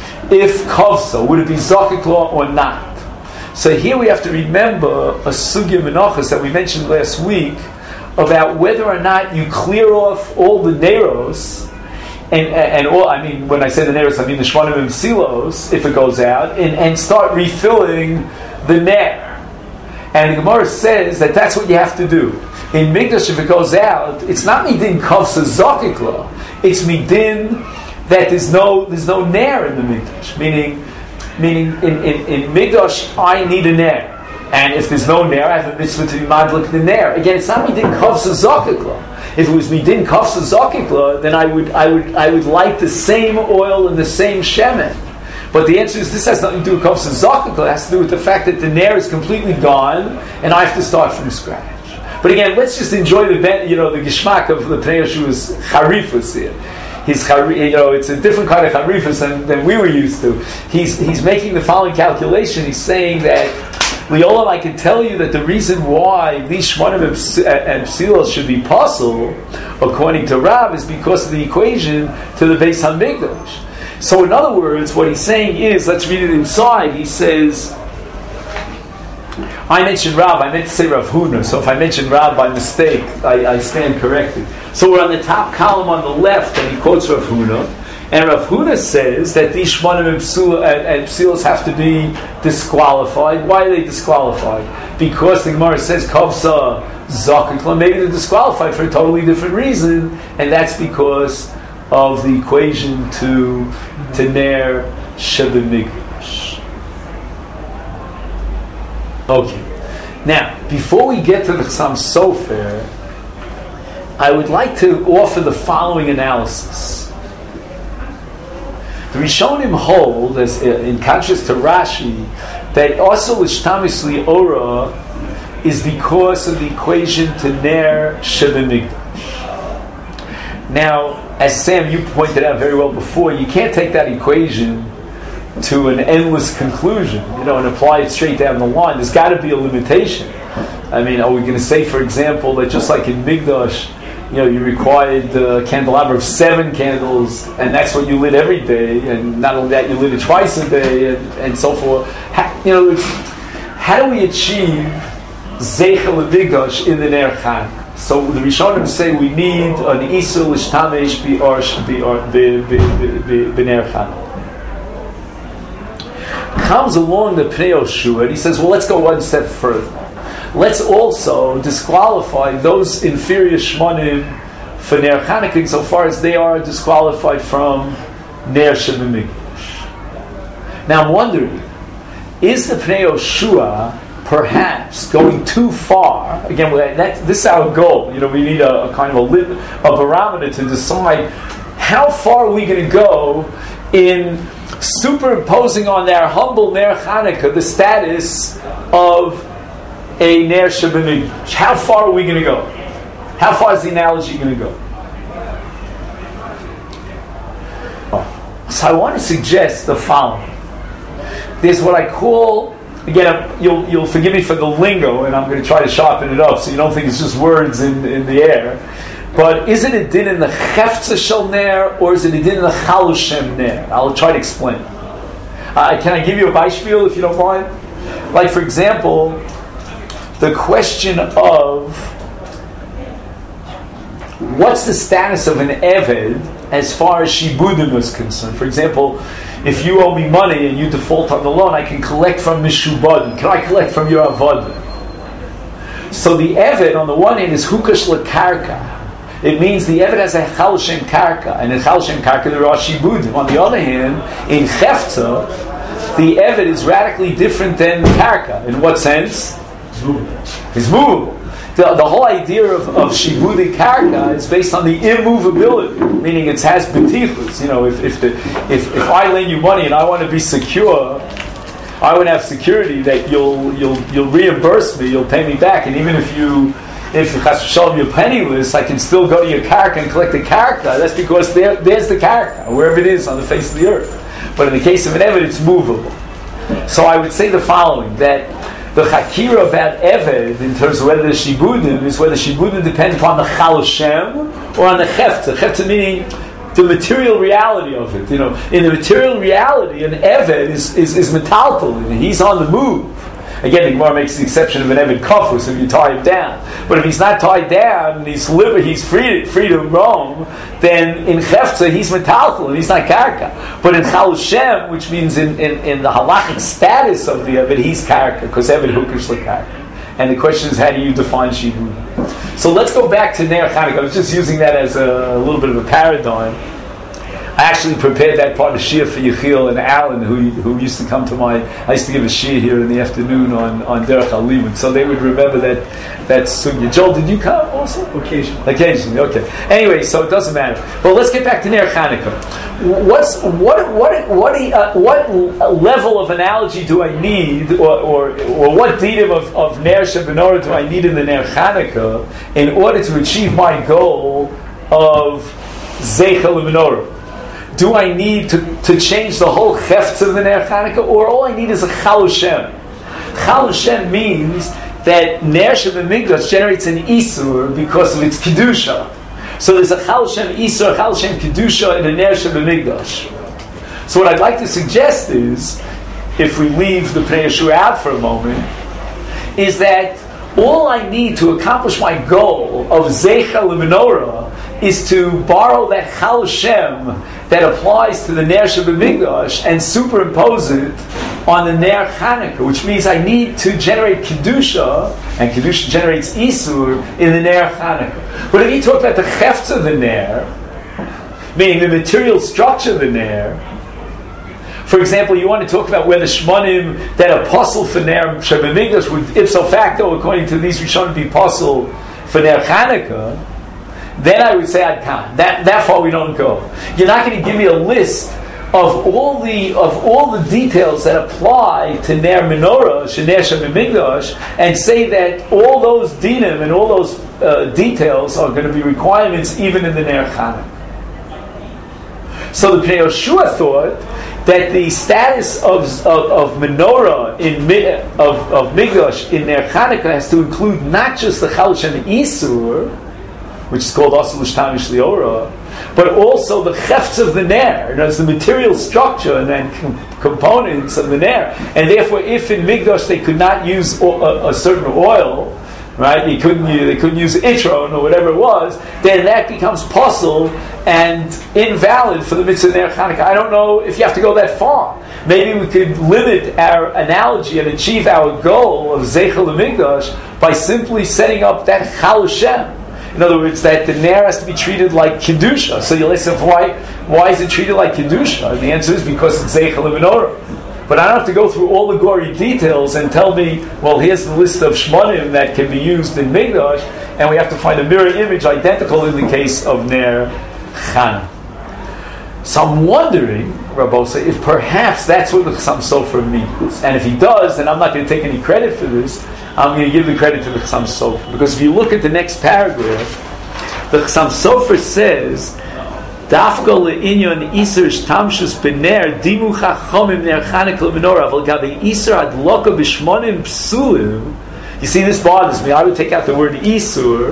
if Kavsa? Would it be Zakikla or not? So here we have to remember a Sugya Menachos that we mentioned last week about whether or not you clear off all the Neros, and, and all, I mean, when I say the Neros, I mean the Shmonim and Silos, if it goes out, and, and start refilling the Ner. And the Gemara says that that's what you have to do. In Mikdash, if it goes out, it's not midin Kavsa Zakikla, it's midin that there's no there's no Ner in the Mikdash. Meaning, meaning in, in, in Mikdash, I need a Ner. And if there's no Ner, I have a mitzvah to be madlik the Ner. Again, it's not midin Kavsa Zakikla. If it was midin Kavsa Zakikla, then I would I would I would light the same oil and the same shemen. But the answer is this has nothing to do with Kavsa Zakikla. It has to do with the fact that the Ner is completely gone, and I have to start from scratch. But again, let's just enjoy the you know the gishmak of the Pnei Yeshua's charifus here. His you know it's a different kind of charifus than, than we were used to. He's he's making the following calculation. He's saying that Leolam, I can tell you that the reason why these Shmonim and Psilos should be possible, according to Rav, is because of the equation to the Beis HaMikdash. So in other words, what he's saying is, let's read it inside. He says, I mentioned Rav, I meant to say Rav Huna, so if I mentioned Rav by mistake, I, I stand corrected. So we're on the top column on the left, and he quotes Rav Huna, and Rav Huna says that these Shmonim and Psilos have to be disqualified. Why are they disqualified? Because the Gemara says Kavsa Zakikla, maybe they're disqualified for a totally different reason, and that's because of the equation to to Ner Shebemikdash. Okay. Now, before we get to the Chassam Sofer, I would like to offer the following analysis. The Rishonim hold, as in contrast to Rashi, that also Ishtamis Li'ora is because of the equation to Ner Shebemikdash. Now, as Sam, you pointed out very well before, you can't take that equation to an endless conclusion, you know, and apply it straight down the line. There's got to be a limitation. I mean, are we going to say, for example, that just like in Mikdash, you know, you required a candelabra of seven candles, and that's what you lit every day, and not only that, you lit it twice a day, and, and so forth. How, you know, it's, how do we achieve Zeichel Mikdash in the Ner Chanukah? So the Rishonim say we need an Isur L'shtamesh B'Ner Chanukah. Comes along the Pnei Yoshua, and he says, well, let's go one step further. Let's also disqualify those inferior Shmonim for Ner Chanukah insofar as they are disqualified from Ner Shebemikdash. Now I'm wondering, is the Pnei Yoshua perhaps going too far? Again, that, this is our goal. You know, we need a, a kind of a, lit, a barometer to decide how far are we going to go in superimposing on their humble Ner Chanukah the status of a Ner Shebemigdash? How far are we going to go? How far is the analogy going to go? So I want to suggest the following. There's what I call, again, you'll you'll forgive me for the lingo, and I'm going to try to sharpen it up so you don't think it's just words in, in the air. But is it a din in the Chefza Shel Ner, or is it a din in the Chal Shem Ner? I'll try to explain. Uh, can I give you a beispiel if you don't mind? Like, for example, the question of what's the status of an Eved as far as Shibudim is concerned. For example, if you owe me money and you default on the loan, I can collect from Mishubadim. Can I collect from your Avodim? So the Eved, on the one hand, is Hukash L'Karka. It means the Eved has a Chal Shem Karka, and in Chal Shem Karka there are Shibudim. On the other hand, in Chefza, the Eved is radically different than Karka. In what sense? It's movable. The, the whole idea of, of Shibudi Karka is based on the immovability, meaning it has betichus. You know, if if, the, if if I lend you money and I want to be secure, I would have security that you'll you'll you'll reimburse me, you'll pay me back, and even if you if Chas v'Shalom you're penniless, I can still go to your Karka and collect the Karka. That's because there there's the Karka wherever it is on the face of the earth. But in the case of an Eved, it's movable. So I would say the following: that the Chakira about Eved, in terms of whether the Shibudim, is whether Shibudim depend upon the Chal Shem or on the Chefta. Chefta meaning the material reality of it. You know, in the material reality, an Eved is is, is metaltal, and he's on the move. Again, the Gemara makes the exception of an Eved Kafus if you tie him down. But if he's not tied down and he's liber, he's free free to roam, then in Chefta he's metaltal and he's not Karka. But in Chal Shem, which means in, in, in the halachic status of the Eved, he's Karka, because Eved Hukash L'Karka. And the question is, how do you define Shibud? So let's go back to Ner Chanukah. I was just using that as a, a little bit of a paradigm. I actually prepared that part of Shia for Yechiel and Alan, who who used to come to my. I used to give a Shia here in the afternoon on, on Derech HaLimud, so they would remember that that sugya. Joel, did you come also? Occasionally. Occasionally, okay. Anyway, so it doesn't matter. But let's get back to Ner Chanukah. What's what what what uh, what level of analogy do I need, or or, or what dinim of of Ner Shebenorah do I need in the Ner Chanukah in order to achieve my goal of Zeichel Menorah? Do I need to, to change the whole chefts of the Ner Chanukah, or all I need is a Chal Shem? Chal Shem means that Ner Shebemigdash generates an Isur because of its Kedusha. So there's a Chal Shem Isur, Chal Shem Kedusha, and a Ner Shebemigdash. So what I'd like to suggest is, if we leave the Pnei Yeshua out for a moment, is that all I need to accomplish my goal of Zeichel Menorah is to borrow that Chal Shem that applies to the Ner Shebemigdash and superimpose it on the Ner Chanukah, which means I need to generate Kedusha, and Kedusha generates Isur in the Ner Chanukah. But if you talk about the Chefts of the Ner, meaning the material structure of the Ner, for example, you want to talk about whether Shmonim that are apostle for Ner Shebemigdash would ipso facto, according to these Rishonim, be apostle for Ner Chanukah, then I would say I'd count. That that far we don't go. You're not going to give me a list of all the of all the details that apply to Ner Menorah, Shener Shebemigdash, and say that all those dinim and all those uh, details are going to be requirements even in the Ner Chanukah. So the Pnei Yeshua thought that the status of of, of menorah in of of Migdash in Ner Chanukah has to include not just the Chal Shem Isur, which is called Asur L'Shtamish Liora, but also the chefts of the Ner, and as the material structure and then com- components of the Ner. And therefore, if in Migdash they could not use o- a, a certain oil, right? They couldn't use, they couldn't use itron or whatever it was, then that becomes possible and invalid for the mitzvah Ner Chanukah. I don't know if you have to go that far. Maybe we could limit our analogy and achieve our goal of Zeichel Migdash by simply setting up that Chal Shem. In other words, that the Ner has to be treated like Kedusha. So you listen, why why is it treated like Kedusha? And the answer is because it's Zeichel Menorah. But I don't have to go through all the gory details and tell me, well, here's the list of Shmonim that can be used in Migdash, and we have to find a mirror image identical in the case of Ner Chanukah. So I'm wondering, Rabbosa, if perhaps that's what the Chassam Sofer means. And if he does, then I'm not going to take any credit for this. I'm going to give the credit to the Chassam Sofer. Because if you look at the next paragraph, the Chassam Sofer says, Dafka le'inyon iser shtamshus bener dimu chachomim ner chanek le'menorah aval gabi iser adloka b'shmonim psulim. You see, this bothers me. I would take out the word isur,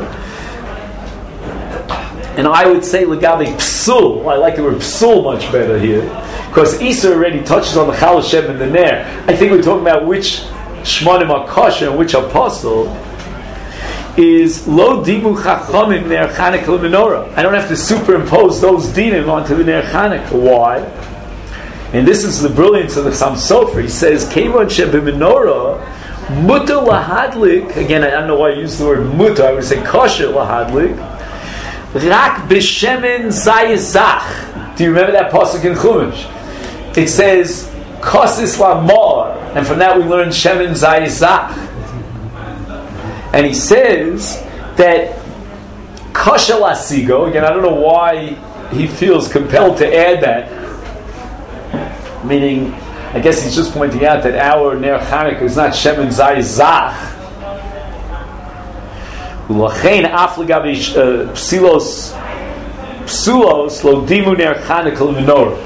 and I would say legabe psul. I like the word psul much better here, because isur already touches on the chal Hashem and the ner. I think we're talking about which shmonim are kosher and which are apostle. Is lo dimu chachomim ner chanek le'menorah. I don't have to superimpose those dinim onto the ner chanek. Why? And this is the brilliance of the Chassam Sofer. He says, "Kevon shebemenorah mutar lahadlik." Again, I don't know why I use the word mutar. I would say kosher lahadlik. Rak b'shemen zayizach. Do you remember that pasuk in Chumash? It says kosis lamar, and from that we learn shemen zayizach. And he says that kosher lasigo. Again, I don't know why he feels compelled to add that. Meaning, I guess he's just pointing out that our ner Chanukah is not shemen zayizach. U'lachein af legabi psilos psulos lo dimu ner Chanukah l'menorah.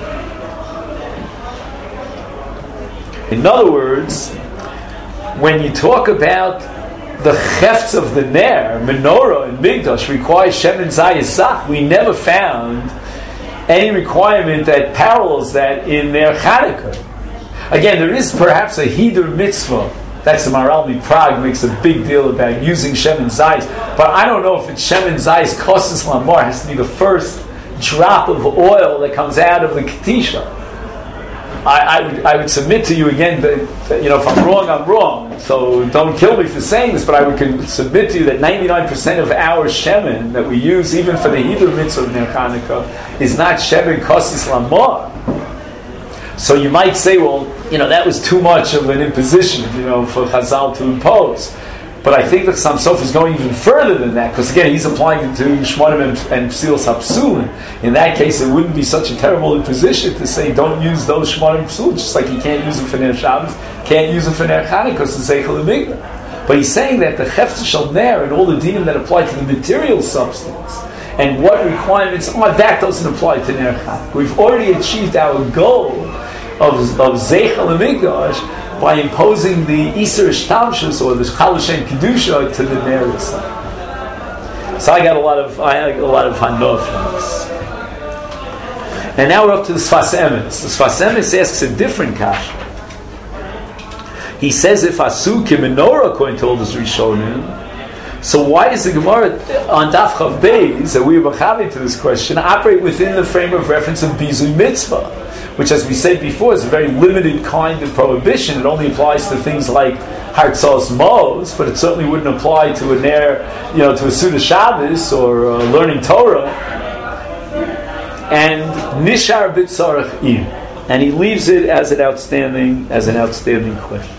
In other words, when you talk about the chefts of the ner, menorah and migdash require shemen zayizach, we never found any requirement that parallels that in ner Chanukah. Again, there is perhaps a hidur mitzvah. That's the Maharal Prague makes a big deal about using shemen zayis, but I don't know if it's shemen zayis kosis lamar. It has to be the first drop of oil that comes out of the ketisha. I, I would I would submit to you again that, that, you know, if I'm wrong, I'm wrong. So don't kill me for saying this, but I would submit to you that ninety-nine percent of our shemen that we use, even for the hidur mitzvah of ner Chanukah, is not shemen kosis lamar. So you might say, well, you know, that was too much of an imposition, you know, for Chazal to impose. But I think that Chassam Sofer is going even further than that, because again, he's applying it to Shmonim and, and Psilos HaPsulim. In that case, it wouldn't be such a terrible imposition to say, don't use those Shmonim Psulim, just like you can't use them for Ner Shabbos, can't use them for Ner Chanukah, because it's Zeichel Migdal. But he's saying that the Chefta Shel Ner and all the dinim that apply to the material substance, and what requirements are, that doesn't apply to Ner Chanukah. We've already achieved our goal of, of Zeichel Migdash by imposing the Isur Shtamshus or the Chal Hashem Kedusha to the Ner itself. So I got a lot of I had a lot of hanor from this. And now we're up to the Sfas Emes. The Sfas Emes asks a different kasha. He says if Asu Kimenorah, according to all this Rishonim, so why does the Gemara on Daf Chav Beis, that we were having to this question, operate within the frame of reference of Bizui Mitzvah, which, as we said before, is a very limited kind of prohibition. It only applies to things like Hartzos Mos, but it certainly wouldn't apply to a Ner, you know, to a Suda Shabbos or uh, learning Torah. And Nishar B'Tzarech Ir, and he leaves it as an outstanding, as an outstanding question.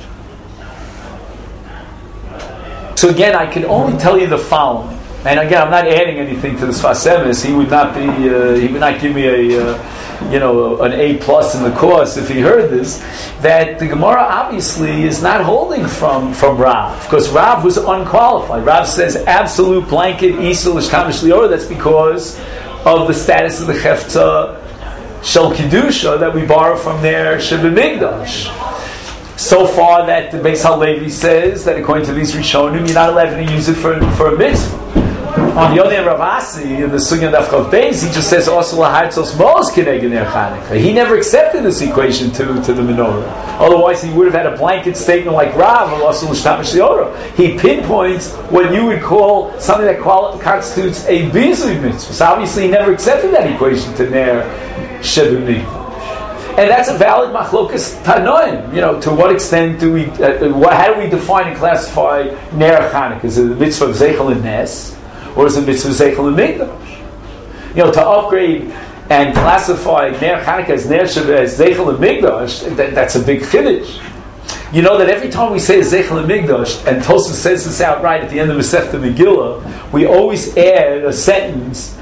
So again, I can only tell you the following. And again, I'm not adding anything to the Sfas Emes. He would not be, uh, he would not give me a, uh, you know, an A plus in the course if he heard this. That the Gemara obviously is not holding from from Rav, because Rav was unqualified. Rav says absolute blanket Isul Ishtamish Liora. That's because of the status of the Chefta Shel Kedusha that we borrow from their Shebeh Migdash. So far that the Beis HaLevi says that according to these Rishonim, you're not allowed to use it for, for a mitzvah. On the other hand, Rav Asi, in the Sugya Daf Chav Beis, he just says, also lahartzos mos keneged ner Chanukah. He never accepted this equation to, to the menorah. Otherwise, he would have had a blanket statement like Rav, also l'shtamish liora. He pinpoints what you would call something that quali- constitutes a bizui mitzvah. So obviously, he never accepted that equation to ner shebimik. And that's a valid machlokas tanoim. You know, to what extent do we, uh, what, how do we define and classify ner Chanukah? Is it a mitzvah of zeichel and nes, or is it a mitzvah of zeichel and migdash? You know, to upgrade and classify ner Chanukah as ner as zeichel and migdash, that, that's a big chiddush. You know that every time we say zeichel and migdash, and Tosfos says this outright at the end of Masechta Megillah, we always add a sentence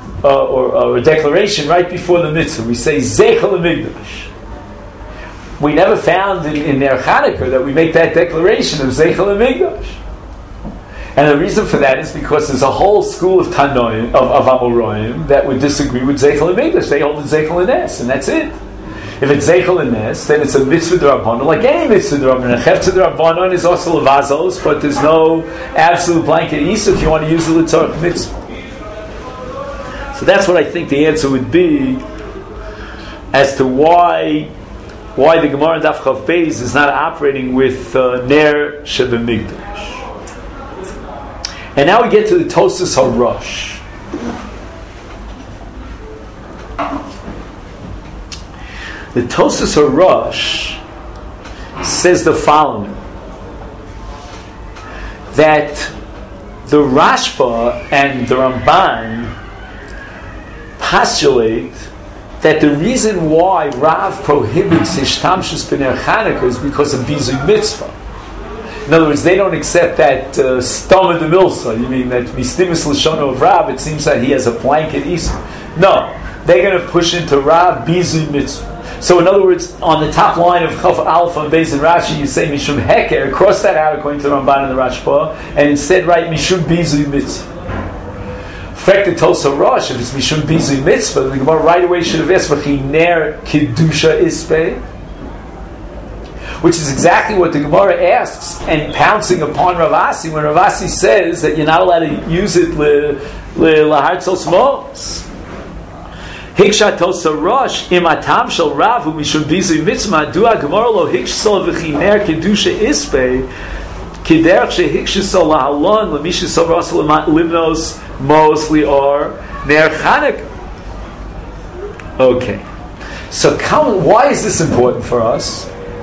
uh, or, or a declaration right before the mitzvah. We say Zeichel HaMikdash. We never found in, in Ner Chanukah that we make that declaration of Zeichel HaMikdash. And the reason for that is because there's a whole school of Tanoim, of, of Amoraim, that would disagree with Zeichel HaMikdash. They hold it Zeichel HaNes, and that's it. If it's Zeichel HaNes, then it's a mitzvah d'Rabbanan, like any mitzvah d'Rabbanan. A cheftzah d'Rabbanan is also levazos, but there's no absolute blanket isa if you want to use the l'tzorach mitzvah. So that's what I think the answer would be as to why why the Gemara in Daf Chav Beis is not operating with uh, Ner Shebemigdash. And now we get to the Tosas HaRosh. The Tosas HaRosh says the following, that the Rashba and the Ramban postulate that the reason why Rav prohibits Hishtamshus B'ner Chanukah is because of Bizui Mitzvah. In other words, they don't accept that uh, Stoma de Milsa. You mean that Mistimus L'shono of Rav, it seems that he has a blanket Isur. No, they're going to push into Rav Bizui Mitzvah. So in other words, on the top line of Chaf Aleph and Beis and Rashi, you say Mishum Heker, cross that out according to the Ramban and the Rashba, and instead write Mishum Bizui Mitzvah. Fact the Tosas HaRosh, if it's Mishum Bizui Mitzvah, the Gemara right away should have asked V'chi Ner Kedusha Ispe, which is exactly what the Gemara asks, and pouncing upon Rav Asi when Rav Asi says that you're not allowed to use it lahartzos mos. Hiksha Tosas HaRosh im atam shel Rav hu mishum bizui mitzvah dua Gemara lo hikshasol v'chi ner kedusha ispe kiderach shehikshasol lahalon lemishasol rasol limnos mos lior ner Chanukah. Okay, so come, why is this important for us?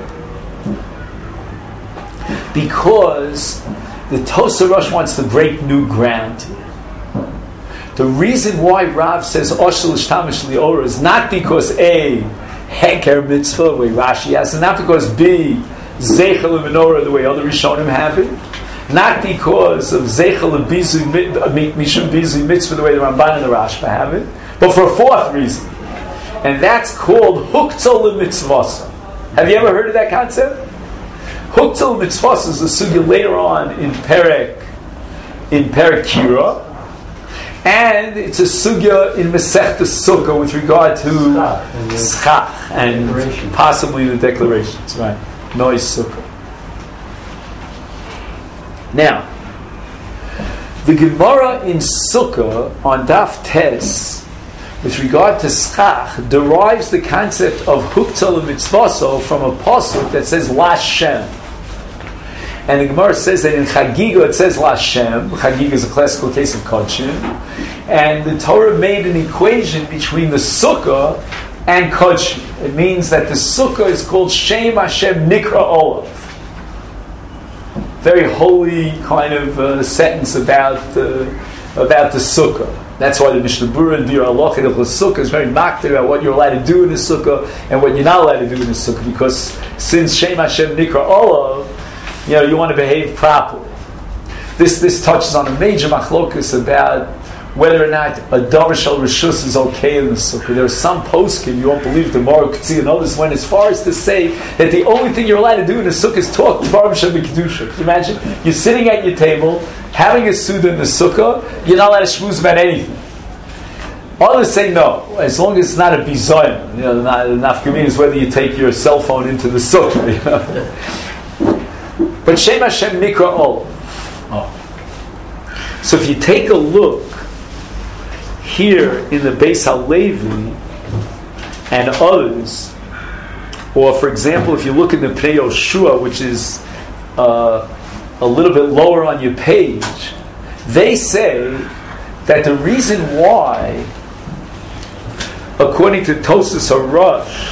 Because the Tosas HaRosh wants to break new ground here. The reason why Rav says Oshel Ishtamish Liora is not because A, Heker Mitzvah, the way Rashi has, and not because B, Zeichel Menorah, the way other Rishonim have it, not because of Zeichel Mishum Bizui Mitzvah, the way the Ramban and the Rashba have it, but for a fourth reason, and that's called Huktzol Mitzvasa. Have you ever heard of that concept? Huktzol Mitzvasa is a sugya later on in Perek, in Perek Kira, and it's a sugya in Masechta Sukkah with regard to Schach and possibly the declarations, right? Noise Sukkah. Now, the Gemara in Sukkah on Daf Tes, with regard to Schach, derives the concept of Huktzal Mitzvaso from a pasuk that says Lashem. And the Gemara says that in Chagiga it says Lashem. Chagiga is a classical case of Kodshim. And the Torah made an equation between the Sukkah and Kodshim. It means that the Sukkah is called Shem Hashem Nikra Olav. Very holy kind of uh, sentence about, uh, about the Sukkah. That's why the Mishnah Berurah and Bir Aloch of the Sukkah is very maktir about what you're allowed to do in the Sukkah and what you're not allowed to do in the Sukkah. Because since Shem Hashem Nikra Olav, you know, you want to behave properly. This this touches on a major machlokus about whether or not a davar shel rishus is okay in the sukkah. There are some poskim, you won't believe the Gemara could see and others went as far as to say that the only thing you're allowed to do in the sukkah is talk dvarim shel b'kedusha. Can you imagine? You're sitting at your table, having a suda in the sukkah, you're not allowed to shmooze about anything. Others say no, as long as it's not a bizoyim. You know, not enough is whether you take your cell phone into the sukkah. You know? But Shem Hashem Nikra Olav. Oh. So if you take a look here in the Beis HaLevi and others, or for example, if you look in the Pnei Yoshua, which is uh, a little bit lower on your page, they say that the reason why, according to Tosas HaRosh,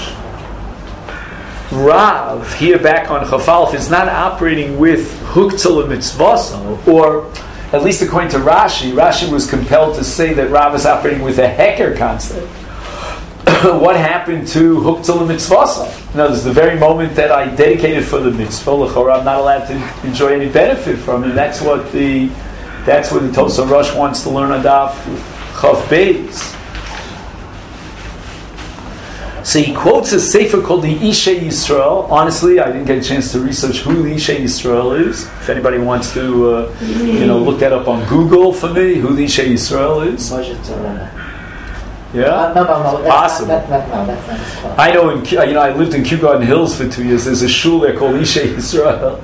Rav, here back on Chafalf, is not operating with Huktzal Mitzvaso, or at least according to Rashi, Rashi was compelled to say that Rav is operating with a Heker concept. What happened to Huktzal Mitzvaso? Now, there's the very moment that I dedicated for the mitzvah, l'chorah, I'm not allowed to enjoy any benefit from it. And that's what the that's what the Tosas HaRosh wants to learn on Daf Chav Beis. So he quotes a sefer called the Isha Yisrael. Honestly, I didn't get a chance to research who the Isha Yisrael is. If anybody wants to, uh, you know, look that up on Google for me, who the Isha Yisrael is. Yeah, uh, no, no, no. That's possible. Not, that, that, no, that's not his fault. I know. In you know, I lived in Kew Garden Hills for two years. There's a shul there called Isha Yisrael.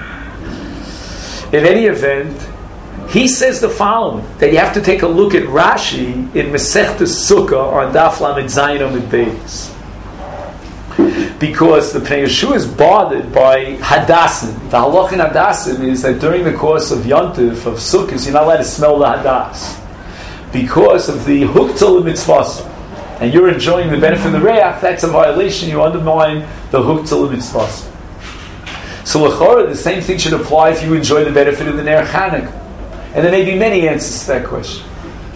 In any event, he says the following: that you have to take a look at Rashi in Masechtas Sukkah on Daf Lamed Zayin Amud Beis. Because the Pnei Yeshua is bothered by Hadassim. The halach in Hadassim is that during the course of Yontif, of Sukkot, you're not allowed to smell the Hadas. Because of the Huktzah Mitzvah. And you're enjoying the benefit of the Reach, that's a violation, you undermine the Huktzah Mitzvah. So l'chora, the same thing should apply if you enjoy the benefit of the Ner Chanukah. And there may be many answers to that question.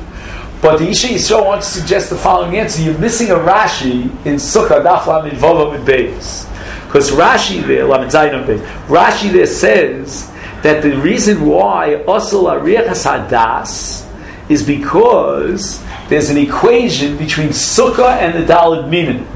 But the Isha Yisrael wants to suggest the following answer. You're missing a Rashi in Sukkah, Daf Lamed Vav Amud Beis. Because Rashi there, Lamed Zayin Amud Beis, Rashi there says that the reason why Osel Ariachas Hadas is because there's an equation between Sukkah and the Daled Minim.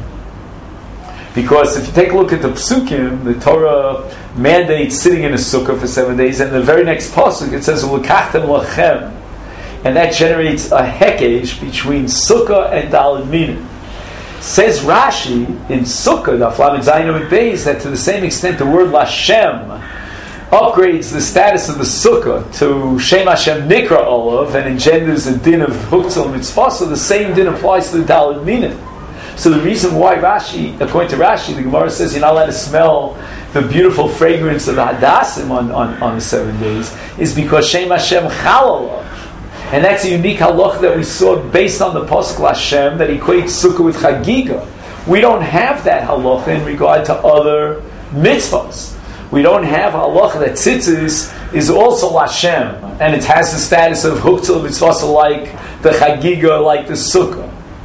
Because if you take a look at the Psukim, the Torah mandates sitting in a Sukkah for seven days, and the very next pasuk it says, L'kachtem lachem. And that generates a hekesh between Sukkah and Daled Minim. Says Rashi in Sukkah, the Lamed Zayin Amud Beis, that to the same extent the word Lashem upgrades the status of the Sukkah to Shem Hashem Nikra Olav and engenders a din of Huktzah Mitzvah, so the same din applies to the Daled Minim. So the reason why Rashi, according to Rashi, the Gemara says you're not allowed to smell the beautiful fragrance of the Hadassim on, on, on the seven days is because Shem Hashem Chal Olav. And that's a unique halach that we saw based on the Pasuk Lashem that equates Sukkah with Chagiga. We don't have that halacha in regard to other mitzvahs. We don't have halacha that tzitzis is also Lashem, and it has the status of Huktzah mitzvah like the Chagiga, like the Sukkah.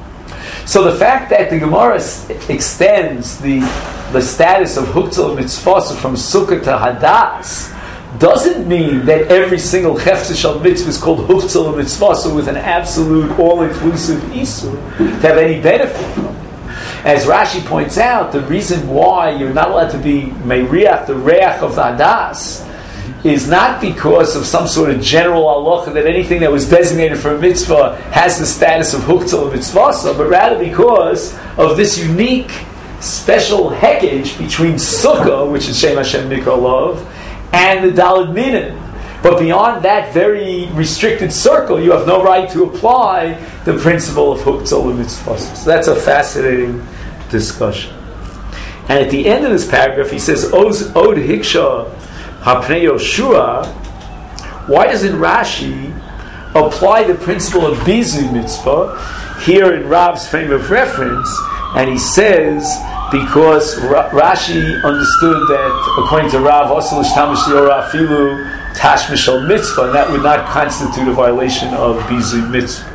So the fact that the Gemara extends the the status of Huktzah mitzvah from Sukkah to Hadas doesn't mean that every single Hefzer Shal mitzvah is called Huktzah mitzvah, so with an absolute all-inclusive Isur to have any benefit from it. As Rashi points out, the reason why you're not allowed to be Meiriach, the Reach of the Hadas, is not because of some sort of general halacha that anything that was designated for a mitzvah has the status of Huktzah mitzvah, but rather because of this unique, special hekesh between Sukkah, which is Shem Hashem Nikra Olav, and the Daled Minim. But beyond that very restricted circle, you have no right to apply the principle of Huktzah mitzvah. So that's a fascinating discussion. And at the end of this paragraph, he says, Od Hiksha Hapnei Yoshua. Why doesn't Rashi apply the principle of Bizu mitzvah here in Rav's frame of reference? And he says, because Ra- Rashi understood that, according to Rav, Osel Ishtamish Liora Afilu Tash Mishal Mitzvah, and that would not constitute a violation of Bizu Mitzvah.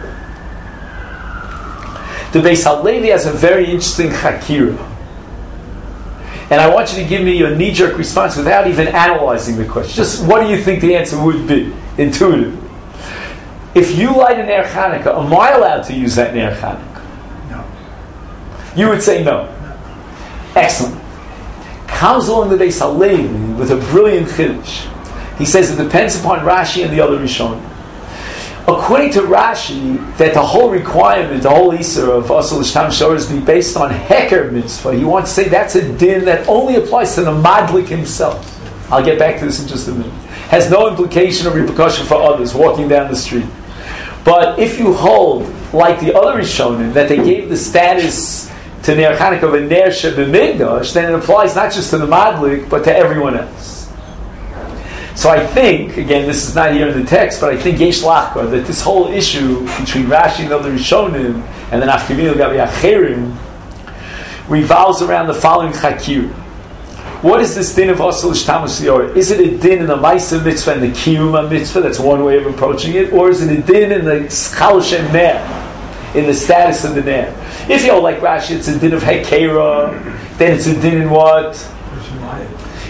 The Beis Halevi has a very interesting chakira. And I want you to give me your knee-jerk response without even analyzing the question. Just what do you think the answer would be, intuitively? If you light a Ner Chanukah, am I allowed to use that Ner Chanukah? No. You would say no. Excellent. Comes along the Beis Halevi with a brilliant chiddush. He says it depends upon Rashi and the other Rishonim. According to Rashi, that the whole requirement, the whole Isser of Asur L'Shtam Shor is be based on Heker mitzvah. He wants to say that's a din that only applies to the Madlik himself. I'll get back to this in just a minute. Has no implication or repercussion for others walking down the street. But if you hold, like the other Rishonim, that they gave the status to Ner Chanukah of a Ner Shebemigdash, then it applies not just to the Madlik, but to everyone else. So I think, again, this is not here in the text, but I think Yesh Lachka, that this whole issue between Rashi and the other Rishonim, and then Afkamil Gabi Acherim, revolves around the following chakir. What is this din of Asur L'Shtamus Liora? Is it a din in the Maisa mitzvah and the Kiyuma mitzvah? That's one way of approaching it. Or is it a din in the Schal Shem Ner, in the status of the Ner? If you hold like Rashi, it's a din of Hekera, then it's a din in what?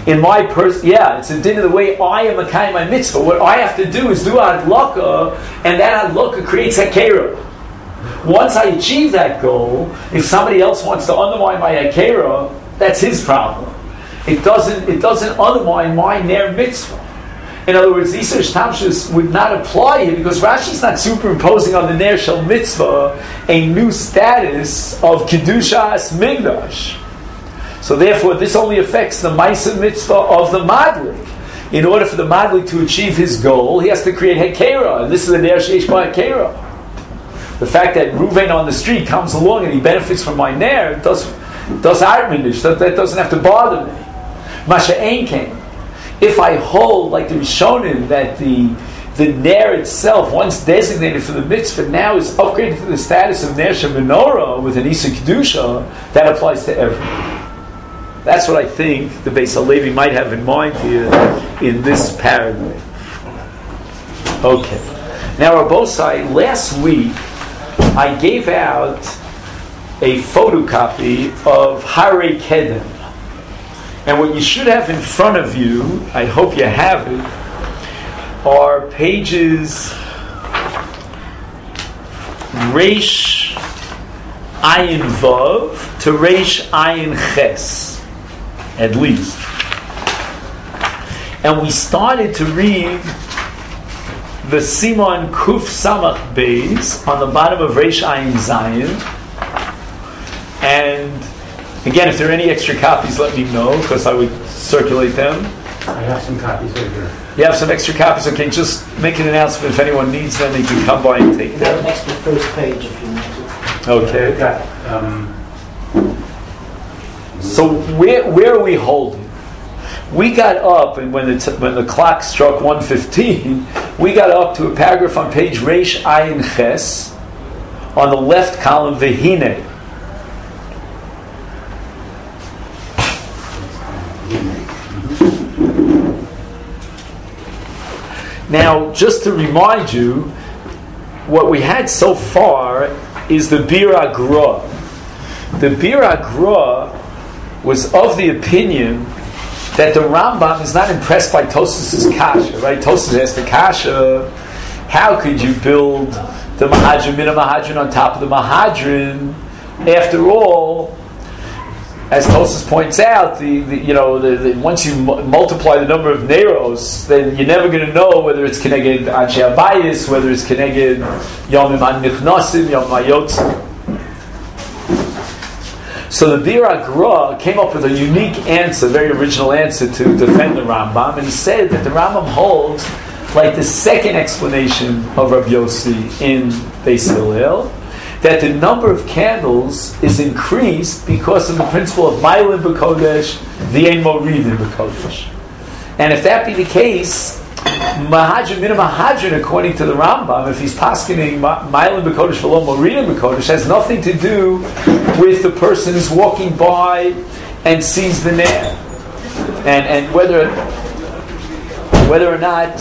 In my person, yeah, it's a din of the way I am a kind my mitzvah. What I have to do is do adlaka, and that adlaka creates hakera. Once I achieve that goal, if somebody else wants to undermine my hakera, that's his problem. It doesn't. It doesn't undermine my ner mitzvah. In other words, Isur Shtamshus would not apply here because Rashi's not superimposing on the ner shel mitzvah a new status of kedushas migdash. So therefore, this only affects the Maisa mitzvah of the Madlik. In order for the Madlik to achieve his goal, he has to create Hekera, and this is the Ner Sheish Ba Hekera. The fact that Reuven on the street comes along and he benefits from my Ner does does Arminish, that, that doesn't have to bother me. Masha Ein Ken. If I hold, like the Rishonim, that the the Ner itself, once designated for the mitzvah, now is upgraded to the status of Ner Shemenorah with an Isa Kedusha, that applies to everyone. That's what I think the Beis HaLevi might have in mind here in this paragraph. Okay. Now, Rabbosai, last week I gave out a photocopy of Harei Kedem. And what you should have in front of you, I hope you have it, are pages Reish Ayin Vav to Reish Ayin Ches. At least. And we started to read the Simon Kuf Samach Beis on the bottom of Reish Ayin Zayin. And again, if there are any extra copies, let me know, because I would circulate them. I have some copies right here. You have some extra copies? Okay, just make an announcement. If anyone needs them, they can come by and take You them. have an extra first page if you want to. Okay. I've got, um, So where where are we holding? We got up, and when the t- when the clock struck one fifteen, we got up to a paragraph on page Reish Ayin Ches, on the left column, Vehine. Now, just to remind you, what we had so far is the Bir Agra. The Bir Agra was of the opinion that the Rambam is not impressed by Tosfos' kasha, right? Tosfos has the kasha, how could you build the Mahadrin, Mina Mahadrin on top of the Mahadrin? After all, as Tosfos points out, the, the you know the, the, once you m- multiply the number of Neros, then you're never going to know whether it's Keneged Anshe Abayis, whether it's Keneged Yomim HaNichnasim, Yom HaYotzim. So the Bir Agra came up with a unique answer, very original answer to defend the Rambam, and he said that the Rambam holds like the second explanation of Rabbi Yossi in Beis Hillel, that the number of candles is increased because of the principle of Ma'ilin B'Kodesh, V'yein Moridin B'Kodesh. And if that be the case, Mahadrin, Mina Mahadrin, according to the Rambam, if he's paskening Ma'ilin B'Kodesh V'lo Moridin B'Kodesh, has nothing to do with the person who's walking by and sees the Ner. And and whether whether or not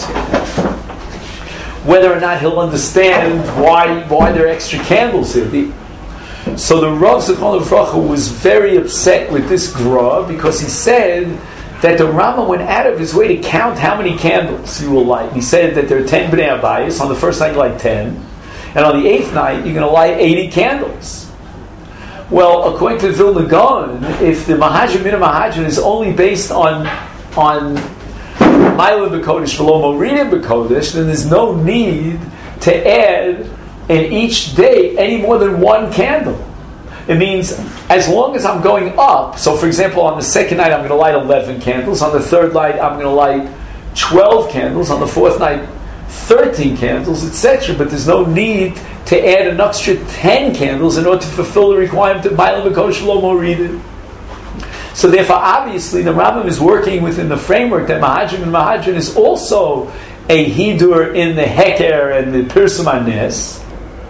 whether or not he'll understand why why there are extra candles here. The, so the Rav Zichron Livracha was very upset with this Gra because he said that the Rambam went out of his way to count how many candles you will light. He said that there are ten Bnei Abayis. On the first night you light ten, and on the eighth night you're going to light eighty candles. Well, according to Vilna Gaon, if the Mahadrin Mina Mahadrin is only based on on Ma'ilin B'Kodesh V'lo Moridin B'Kodesh, then there's no need to add in each day any more than one candle. It means as long as I'm going up, so for example, on the second night I'm going to light eleven candles, on the third night I'm going to light twelve candles, on the fourth night thirteen candles, et cetera. But there's no need to add an extra ten candles in order to fulfill the requirement of Ma'ilin B'Kodesh V'lo Moridin. So therefore, obviously, the Rambam is working within the framework that Mahadrin and Mahadrin is also a Hidur in the Heker and the Pirsum HaNes.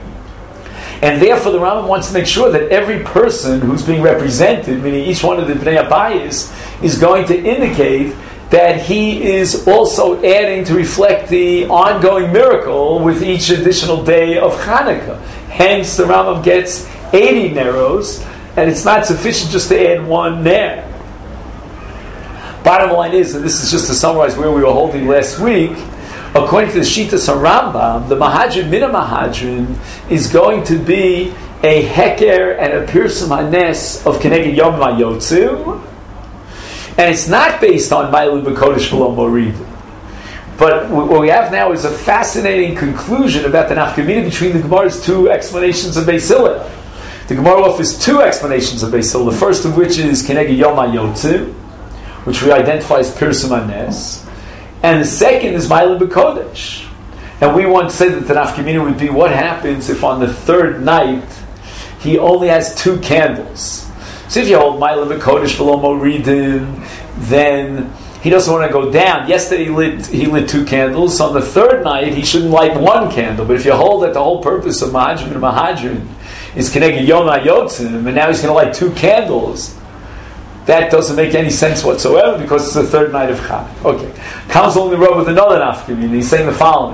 And therefore, the Rambam wants to make sure that every person who's being represented, meaning each one of the Bnei Abayis, is going to indicate that he is also adding to reflect the ongoing miracle with each additional day of Hanukkah. Hence, the Rambam gets eighty Neros, and it's not sufficient just to add one Ner. bottom line is, and this is just to summarize where we were holding last week, according to the Shitas Rambam, the Mahadrin Mina Mahadrin is going to be a Heker and a Pirsum Hanes of Keneged Yom Hayotzu, and it's not based on Ma'ilin B'Kodesh V'lo Morid. But what we have now is a fascinating conclusion about the nafkamina between the Gemara's two explanations of Beis Hillel. The Gemara offers two explanations of Beis Hillel, the first of which is Keneged Yom Hayotzu, which we identify as Pirsum Hanes, and the second is Ma'ilin B'Kodesh. And we once said that the nafkamina would be what happens if on the third night he only has two candles. So if you hold Ma'ilin B'Kodesh V'lo Moridin, then he doesn't want to go down. Yesterday he lit, he lit two candles. So on the third night he shouldn't light one candle. But if you hold that the whole purpose of Mahadrin and Mahadrin is Keneged Yom Hayotzim, and now he's going to light two candles, that doesn't make any sense whatsoever because it's the third night of Chag. Okay. Comes along the road with another nafkamina. He's saying the following.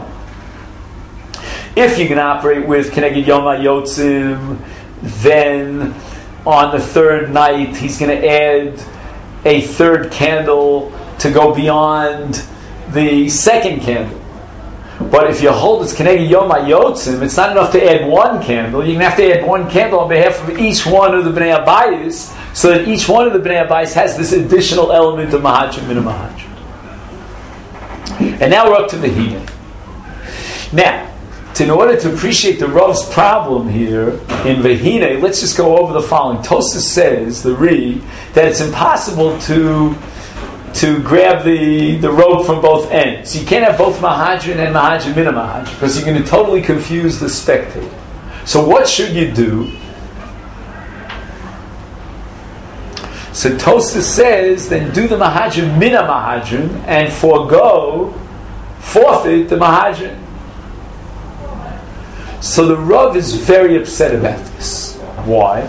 If you can operate with Keneged Yom Hayotzim, then on the third night he's going to add a third candle to go beyond the second candle. But if you hold it's Keneged Yom Hayotzim, it's not enough to add one candle. You're going to have to add one candle on behalf of each one of the Bnei Abayis, so that each one of the Bnei Abayis has this additional element of Mahadrin Mina Mahadrin. And now we're up to the Vehine. Now, in order to appreciate the Rav's problem here in Vehine, let's just go over the following. Tosas says, the Ri, that it's impossible to to grab the, the rope from both ends. You can't have both Mahadrin and Mahadrin Mina Mahadrin because you're going to totally confuse the spectator. So what should you do? So Tosas says, then do the Mahadrin Mina Mahadrin and forego, forfeit the Mahadrin. So the Rav is very upset about this. Why?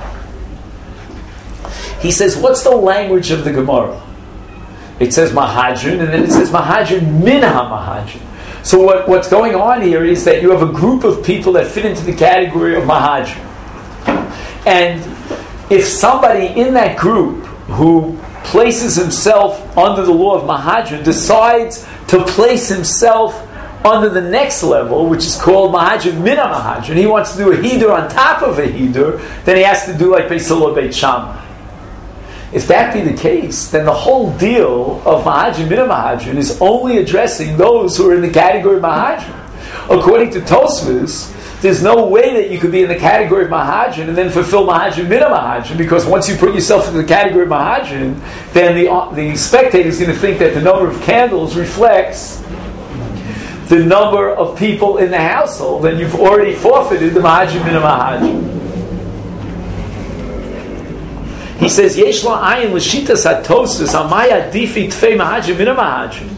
He says, what's the language of the Gemara? It says Mahadrin, and then it says Mahadrin Min HaMahadrin. So what, what's going on here is that you have a group of people that fit into the category of Mahadrin. And if somebody in that group who places himself under the law of Mahadrin decides to place himself under the next level, which is called Mahadrin Mina Mahadrin, he wants to do a Hidur on top of a Hidur, then he has to do like Beis Hillel Beit Shammai. If that be the case, then the whole deal of Mahadrin Mina Mahadrin is only addressing those who are in the category of Mahadrin. According to Tosfos, there's no way that you could be in the category of Mahadrin and then fulfill Mahadrin Mina Mahadrin, because once you put yourself in the category of Mahadrin, then the, the spectator is going to think that the number of candles reflects the number of people in the household, and you've already forfeited the Mahadrin Mina Mahadrin. He says, Yesh la'ayin l'shitas ha'tosfos amaya difi tfei Mahadrin Mina Mahadrin.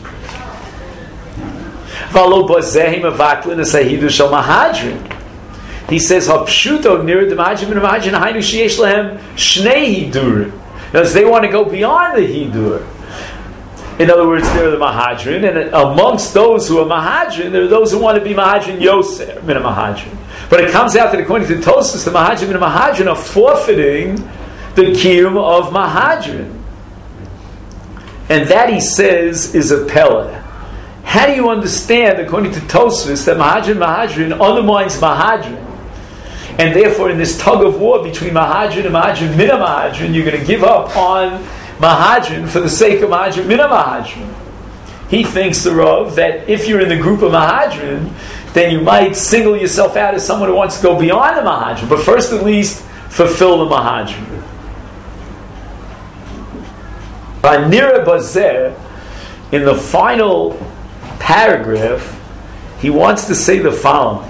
V'alo bozeh mevaklin es hahidur shel Mahadrin. He says, ha'pshuto nir de Mahadrin Mina Mahadrin hainu sheyesh lahem shnei hidurim. Because they want to go beyond the hidur. In other words, they're the Mahadrin, and amongst those who are Mahadrin, there are those who want to be Mahadrin Yoser, Mina Mahadrin. But it comes out that according to Tosfos, the Mahadrin Mina Mahadrin are forfeiting the kiyum of Mahadrin. And that, he says, is a pella. How do you understand, according to Tosfos, that Mahadrin Mahadrin undermines Mahadrin? And therefore, in this tug of war between Mahadrin and Mahadrin Mina Mahadrin, you're going to give up on Mahadrin for the sake of Mahadrin Mina Mahadrin. He thinks, the Rav, that if you're in the group of Mahadrin, then you might single yourself out as someone who wants to go beyond the Mahadrin, but first at least fulfill the Mahadrin. Nira Bazer, in the final paragraph, he wants to say the following.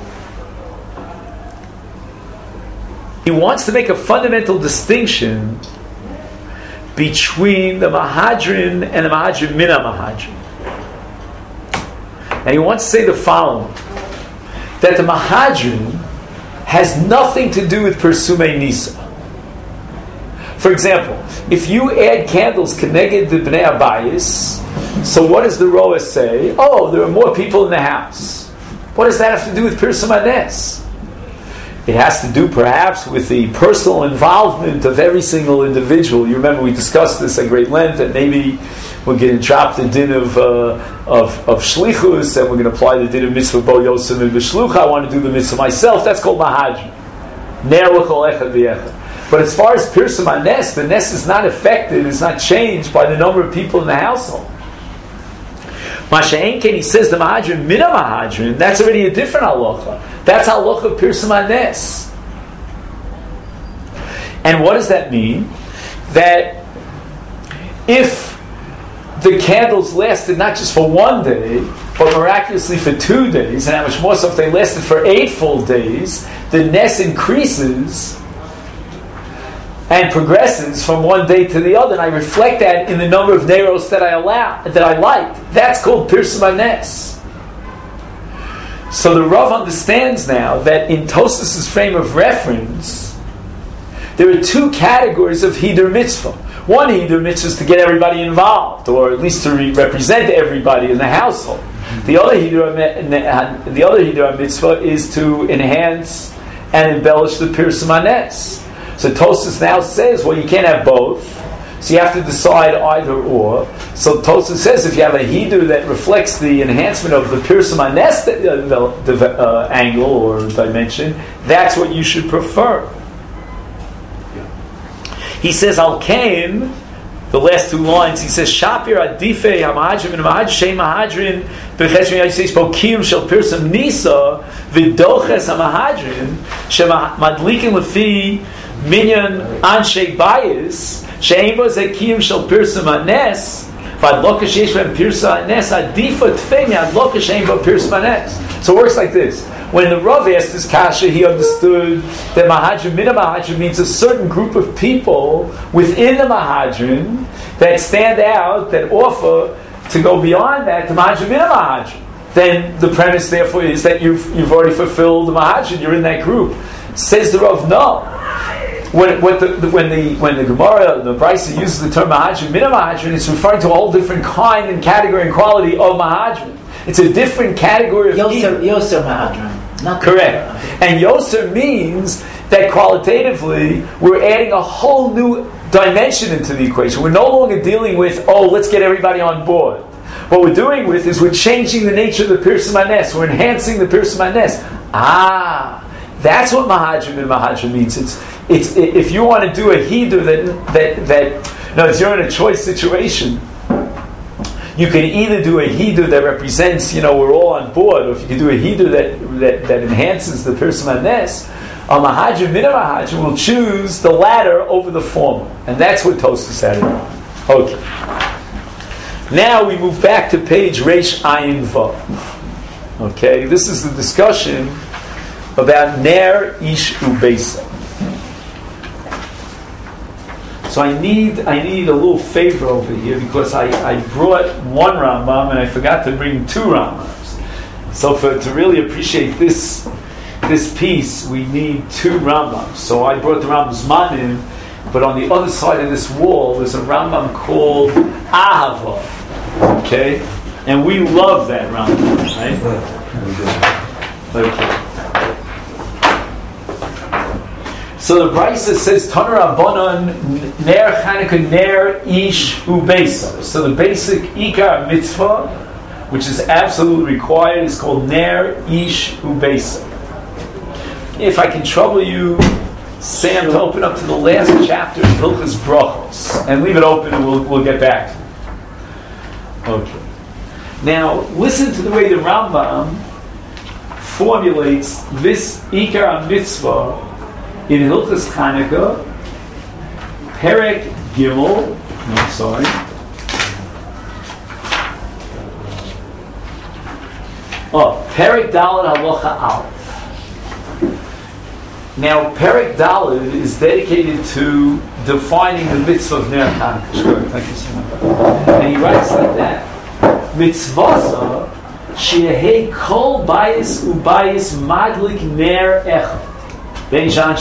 He wants to make a fundamental distinction between the Mahadrin and the Mahadrin Mina Mahadrin. And he wants to say the following, that the Mahadrin has nothing to do with Persumei Nisa. For example, if you add candles Keneged the Bnei Abayis, so what does the Roa say? Oh, there are more people in the house. What does that have to do with Pirsum Hanes? It has to do perhaps with the personal involvement of every single individual. You remember we discussed this at great length, that maybe we're going to drop the din of uh, of, of shlichus, and we're going to apply the din of mitzvah bo yosem and b'shlucha. I want to do the mitzvah myself. That's called mahadrin. Ner l'chol echad v'echad. But as far as pirsum hanes, the nes is not affected, it's not changed by the number of people in the household. Masha'en ken, he says the mahadrin mina mahadrin. That's already a different halacha. That's halacha of pirsum hanes. And what does that mean? That if the candles lasted not just for one day, but miraculously for two days, and how much more so if they lasted for eight full days, the nes increases and progresses from one day to the other, and I reflect that in the number of neiros that I allow, that I light. That's called pirsum hanes. So the Rav understands now that in Tosfos' frame of reference, there are two categories of hidur mitzvah. One hidur mitzvah is to get everybody involved, or at least to re- represent everybody in the household. The other hidur, the other hidur mitzvah is to enhance and embellish the pirsum hanes. So Tosfos now says, well, you can't have both, so you have to decide either or. So Tosfos says, if you have a hidur that reflects the enhancement of the pirsum hanes uh, uh, angle or dimension, that's what you should prefer. He says, Al Kain, the last two lines, he says, Shapir adifei hamahadrin and mahadrin shem mahadrin b'cheshmi yisais bokim shel pirsum nisa v'doches hamahadrin shemadlikin lefi minyan anshe bayis she'ein bo zekiyum shel pirsum hanes v'adloka sheish ben pirsum hanes adifa tfei me'adloka she'ein bo pirsum hanes. So it works like this. When the Rav asked this kasha, he understood that mahadrin, mina mahadrin, means a certain group of people within the mahadrin that stand out, that offer to go beyond that to mahadrin, mina mahadrin. Then the premise, therefore, is that you've you've already fulfilled the mahadrin. You're in that group. Says the Rav, no. When, when, the, when the when the Gemara, the Brisa uses the term mahadrin, mina mahadrin, it's referring to a whole different kind and category and quality of mahadrin. It's a different category of Yoser, Yoser mahadrin. Not correct. And Yoser means that qualitatively we're adding a whole new dimension into the equation. We're no longer dealing with, oh, let's get everybody on board. What we're doing with is we're changing the nature of the pirsum hanes. We're enhancing the pirsum hanes. Ah, that's what mahadrin and mahadrin means. It's it's if you want to do a hidur that that that no, if you're in a choice situation, you can either do a hidur that represents, you know, we're all on board, or if you can do a hidur that, that, that enhances the pirsum hanes, a mahadrin, mina mahadrin will choose the latter over the former. And that's what Tosfos had in mind. Okay. Now we move back to page Reish Ayin Vav. Okay, this is the discussion about Ner Ish Ubeisa. So I need I need a little favor over here, because I, I brought one Rambam and I forgot to bring two Rambams. So for to really appreciate this this piece, we need two Rambams. So I brought the Rambam Zmanim, but on the other side of this wall there's a Rambam called Ahava. Okay? And we love that Rambam, right? Okay. So the Brisa says, Taner Rabbanan Ner Chanukah Ner Ish Ubeisa. So the basic Ikar mitzvah, which is absolutely required, is called Ner Ish Ubeisa. If I can trouble you, Sam, to open up to the last chapter of Hilchos Brachos and leave it open, and we'll we'll get back to it. Okay. Now listen to the way the Rambam formulates this Ikar mitzvah in Hilchos Chanukah, Perek Gimel. No, sorry. Oh, Perek Daled Halacha Aleph. Now, Perek Daled is dedicated to defining the mitzvah of Ner Chanukah. Sure, thank you so much. And he writes like that: Mitzvasa she'ehei kol bayis ubayis madlik ner echad. Listen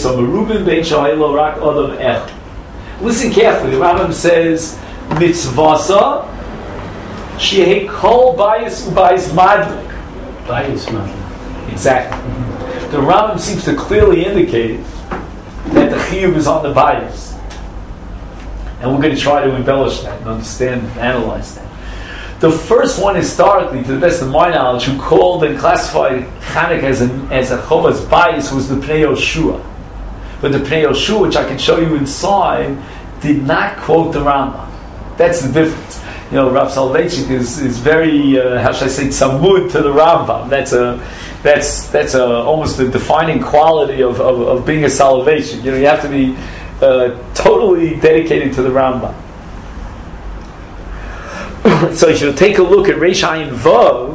carefully. The Rambam says, "Mitzvasa shehei kol bayis ubayis madlik." Bayis madlik. Exactly. the Rambam seems to clearly indicate that the chiyuv is on the bias. And we're going to try to embellish that and understand and analyze that. The first one historically, to the best of my knowledge, who called and classified Chanukah as a, as a chovas bias was the Pnei Yoshua. But the Pnei Yoshua, which I can show you inside, did not quote the Rambam. That's the difference. You know, Rav Soloveitchik is, is very, uh, how should I say, tzamud to the Rambam. That's a, that's that's a, almost the defining quality of, of, of being a Soloveitchik. You know, you have to be uh, totally dedicated to the Rambam. So if you take a look at Reish Ayin Vav,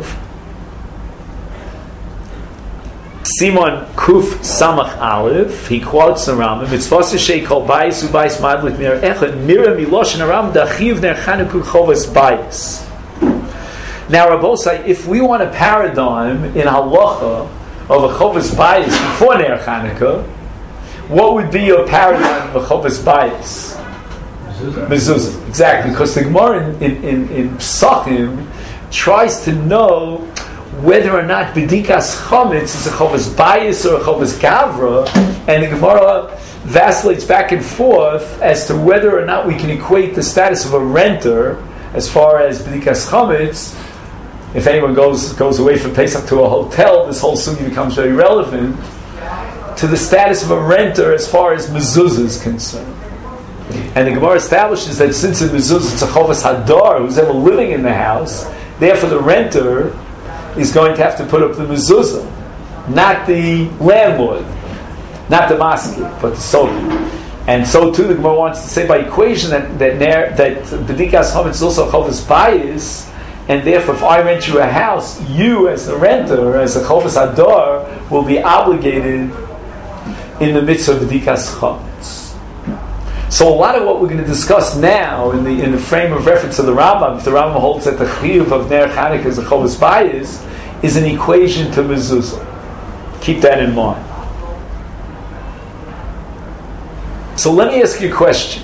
Simon Kuf Samach Aleph, he quotes the Rambam, Mitzvos Yishei Kol Bayis Ubayis Madlik Mir Echad Mira Miloshin Aram Dachiv Ner Chanukah Chovas Bayis. Now, Rabbosai, if we want a paradigm in halacha of a Chovas Bayis before Ner Chanukah, what would be your paradigm of a Chovas Bayis? Mezuzah. Exactly, because the Gemara in, in, in, in Psachim tries to know whether or not B'dikas Chometz is a Chovas Bayis or a Chovas Gavra, and the Gemara vacillates back and forth as to whether or not we can equate the status of a renter as far as B'dikas Chometz. If anyone goes goes away from Pesach to a hotel, this whole sugi becomes very relevant to the status of a renter as far as mezuzah is concerned. And the Gemara establishes that since in mezuzah it's a chovas hadar who's ever living in the house, therefore the renter is going to have to put up the mezuzah, not the landlord, not the maskir, but the sovi. And so too the Gemara wants to say by equation that that that b'dikas chometz is also a chovas bayis. And therefore, if I rent you a house, you as the renter, as a chovas hadar, will be obligated in the midst of b'dikas chometz. So a lot of what we're going to discuss now, in the in the frame of reference of the Rambam, if the Rambam holds that the chiyuv of ner Chanukah is a chovas bayis, is an equation to mezuzah. Keep that in mind. So let me ask you a question.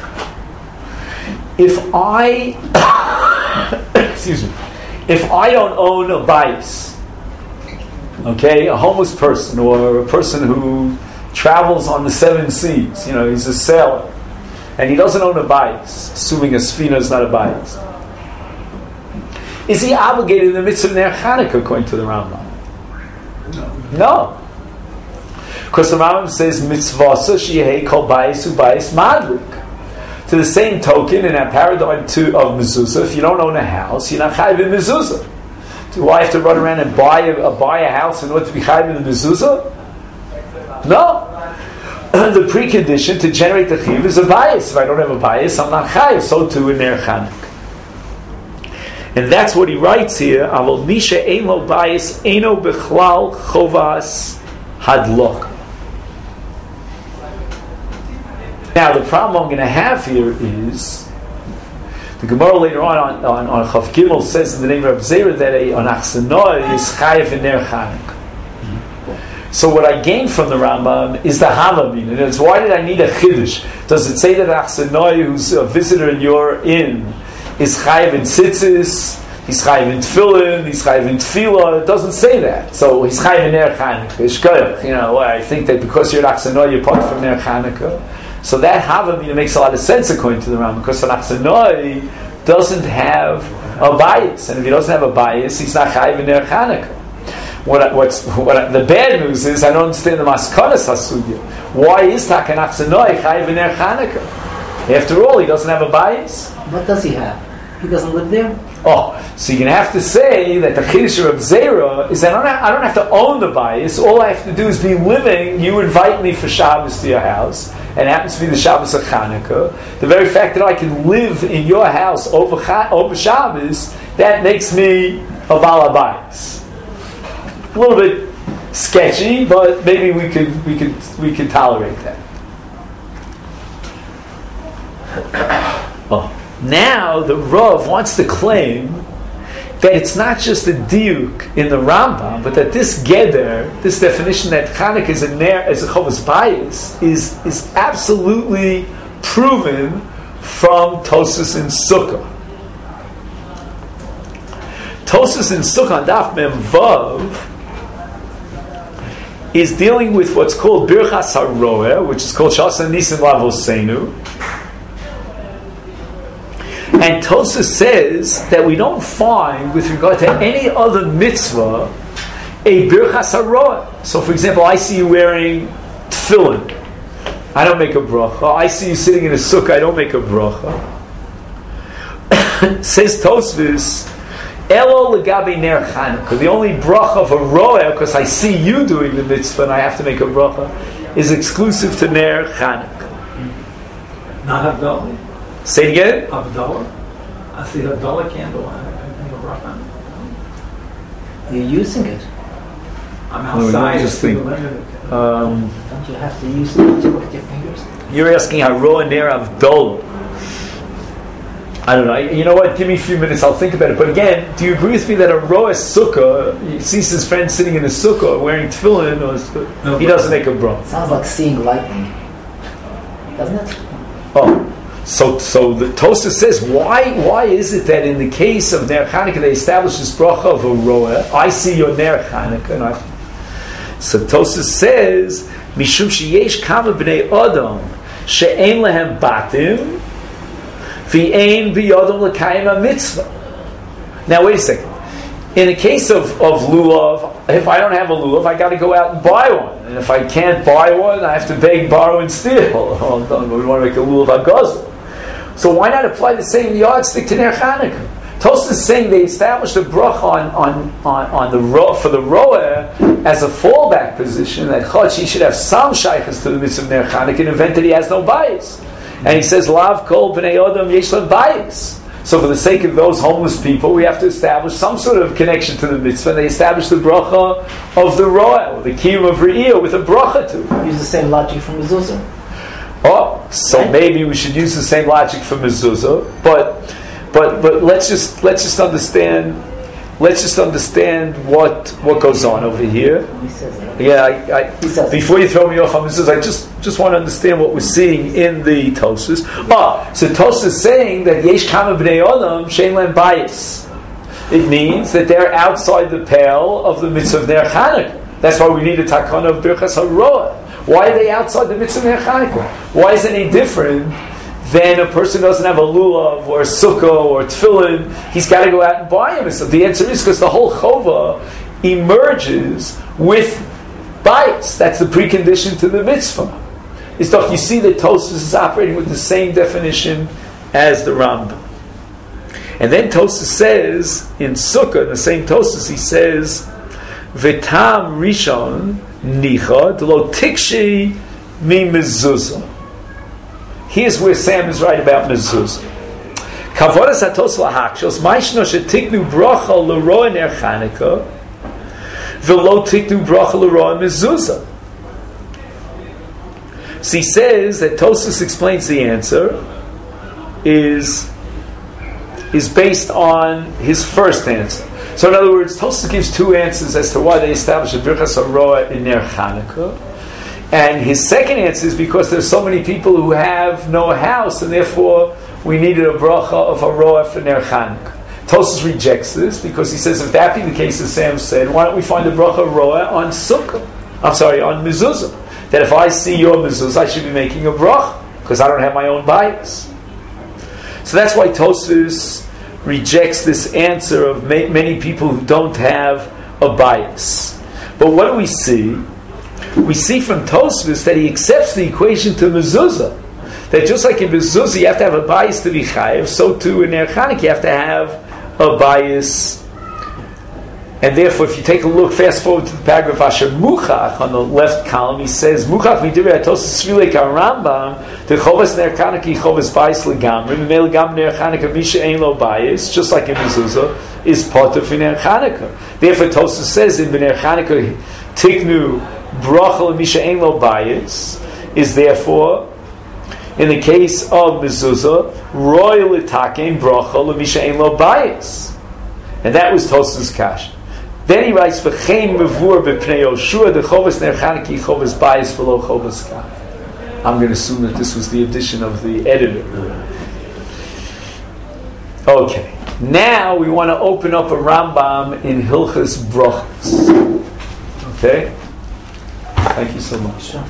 If I excuse me, if I don't own a bayis, okay, a homeless person or a person who travels on the seven seas, you know, he's a sailor, and he doesn't own a bayis, assuming a sfina is not a bayis, is he obligated in the midst of ner Chanukah according to the Rambam? No. No. Because the Rambam says, mitzvasa sheyehei kol bayis ubayis madlik. To the same token, in our paradigm too of mezuzah, if you don't own a house, you're not chayiv in mezuzah. Do I have to run around and buy a, uh, buy a house in order to be chayiv in the mezuzah? No. The precondition to generate the chiyuv is a bias. If I don't have a bias, I'm not chayiv. So too in ner Chanukah. And that's what he writes here. Avol misha eino bias eino bechlal chovas hadlok. Now, the problem I'm going to have here is the Gemara later on on, on, on Chav Gimel says in the name of Reb Zera that a, an achsanoi is chayiv in ner Chanukah. So what I gain from the Rambam is the Hamamin. And it's why did I need a chiddush? Does it say that an achsanoi who's a visitor in your inn is chayiv in tzitzis, he's chayiv in tefillin, he's chayiv in tefillah? It doesn't say that. So he's chayiv in ner Chanukah. You know, I think that because you're an achsanoi, you're part from ner Chanukah. So that Havamina makes a lot of sense according to the Rambam, because an achsanoi doesn't have a bias, and if he doesn't have a bias, he's not chayiv in ner Chanukah. What what's what the bad news is, I don't understand the maskanas hasugya. Why is tak an achsanoi chayiv in ner Chanukah? After all, he doesn't have a bias. What does he have? He doesn't live there? Oh, so you're going to have to say that the chiddush of Zera is that I don't, have, I don't have to own the bias. All I have to do is be living. You invite me for Shabbos to your house, and it happens to be the Shabbos of Chanukah. The very fact that I can live in your house over, over Shabbos, that makes me a bala bias. A little bit sketchy, but maybe we could we could we could tolerate that. Oh. Now the Rav wants to claim that it's not just a diuk in the Rambam, but that this geder, this definition that Chanukah is a ner, as a chovas bayis, is is absolutely proven from Tosas in Sukkah. Tosas in Sukkah on Daf Mem Vav is dealing with what's called Birchas HaRoeh, which is called Shasa Nisim Lavosenu. And Tosfos says that we don't find, with regard to any other mitzvah, a Birchas HaRoeh. So, for example, I see you wearing tefillin. I don't make a bracha. I see you sitting in a sukkah. I don't make a bracha. Says Tosfos, Elo legabi ner Chanukah. The only bracha of a roeh, because I see you doing the mitzvah and I have to make a bracha, is exclusive to ner Chanukah. Not Havdalah. Say it again. Havdalah. I see Havdalah candle. I make a bracha. You're using it. I'm No, outside. just I see think. the limit. Um, Don't you have to use it to look at your fingers? you're asking how roeh ner Havdalah. I don't know. You know what? Give me a few minutes. I'll think about it. But again, do you agree with me that a roeh sukkah, he sees his friend sitting in a sukkah wearing tefillin, or No, he doesn't make a bracha? Sounds like seeing lightning, doesn't it? Oh, so so the Tosfos says, why why is it that in the case of Ner Chanukah they establish this bracha of a roeh? I see your Ner Chanukah, and I. So Tosfos says, Mishum sheyesh kama b'nei adam she'en lehem batim v'ein b'yodam l'kayim ha-mitzvah. Now wait a second. In the case of, of lulav, if I don't have a lulav, I got to go out and buy one. And if I can't buy one, I have to beg, borrow, and steal. Oh, we want to make a lulav hagazel. So why not apply the same yardstick to Ner Chanukah? Tosfos is saying they established a bracha on on on, on the ro- for the roeh as a fallback position that Chachi should have some shaykhs to the mitzvah of Ner Chanukah in the event that he has no bias. And he says, Lav kol b'nei adam yesh lehem bias. So for the sake of those homeless people, we have to establish some sort of connection to the mitzvah. And they established the bracha of the roeh, or the kiyum of re'iyah, with a bracha to. Use the same logic from mezuzah. Oh, so maybe we should use the same logic for mezuzah, but but but let's just let's just understand let's just understand what what goes on over here. He says that. Yeah, I, I, He says before you throw me off on mezuzah, I just just want to understand what we're seeing in the Tosfos. Oh, so Tosfos is saying that yesh kama b'nei adam she'en lehem bias. It means that they're outside the pale of the mitzvah of Ner Chanukah. That's why we need a takana of Birchas HaRoeh. Why are they outside the mitzvah of Ner Chanukah? Why is it any different than a person who doesn't have a lulav or a sukkah or tefillin? He's got to go out and buy him. So the answer is because the whole chova emerges with bias. That's the precondition to the mitzvah. It's doch you see that Tosfos is operating with the same definition as the Rambam. And then Tosfos says in Sukkah, in the same Tosfos, he says, "V'tam rishon nicha d'lo tikshi mi mezuzah." Here's where Sam is right about mezuzah. Kavodas hatos lahakshos ma'ishno shetiknu bracha l'roeh ner Chanukah v'lo tiknu bracha l'roeh mezuzah. So he says that Tosfos explains the answer is is based on his first answer. So in other words, Tosfos gives two answers as to why they established a Birchas HaRoeh in Ner Chanukah. And his second answer is because there's so many people who have no house, and therefore we needed a bracha of HaRoeh for Ner Chanukah. Tosfos rejects this because he says, if that be the case, as Sam said, why don't we find a bracha of HaRoeh on Sukkah? I'm sorry, on Mezuzah. That if I see your Mezuzah, I should be making a bracha, because I don't have my own bias. So that's why Tosfos rejects this answer of ma- many people who don't have a bias. But what do we see? We see from Tosfos that he accepts the equation to mezuzah. That just like in mezuzah you have to have a bias to be chayiv, so too in Ner Chanukah you have to have a bias. And therefore, if you take a look, fast forward to the paragraph Asher Muchach on the left column, he says, Muchach midivrei Tosfos Svilei Rambam, the chovas Ner Chanukah chovas bias legamri, mimei legam Ner Chanukah misha ein lo bias, just like in mezuzah, is potter for Ner Chanukah. Therefore, Tosfos says in Ner Chanukah tiknu bracha misha ein lo bias is therefore, in the case of mezuzah, royal itakein bracha misha ein lo bias, and that was Tosfos' kash. Then he writes, "V'chein mevur b'pnei Yoshua the chovas Ner Chanukah chovas bias v'lo chovas kav." I'm going to assume that this was the addition of the editor. Okay, now we want to open up a Rambam in Hilchos Brachos. Okay, Thank you so much. Sure.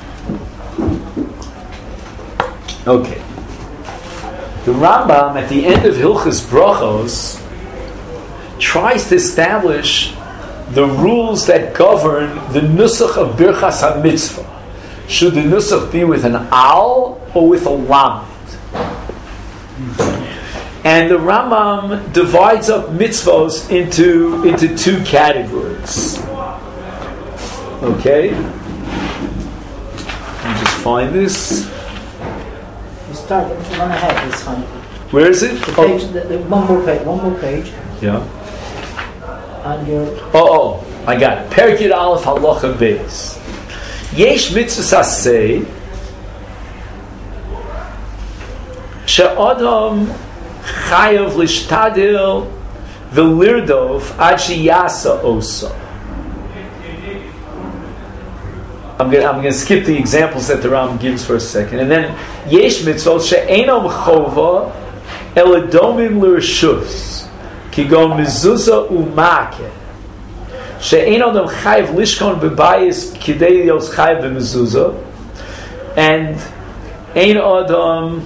Okay. The Rambam at the end of Hilchos Brachos tries to establish the rules that govern the nusach of Birchas HaMitzvah. Should the nusach be with an al or with a lamed? And the Rambam divides up mitzvos into, into two categories. Okay? Let me just find this. You start, run ahead, it's fine. Where is it? The page, the, the, one more page, one more page. Yeah. On your... Oh, oh, I got it. Perek Yud Aleph Halacha Beis. Yesh mitzvahs aseh she'adam chayav lishtadil v'lirdov ad sheyasa osa. I'm going I'm to skip the examples that the Ram gives for a second. And then yesh mitzvot she'enom chova eladomim l'reshus kigon mezuzah u'makeh she'ein adam chayiv lishkon bebayis kidei yos chayiv b'mezuzah, and ein adam,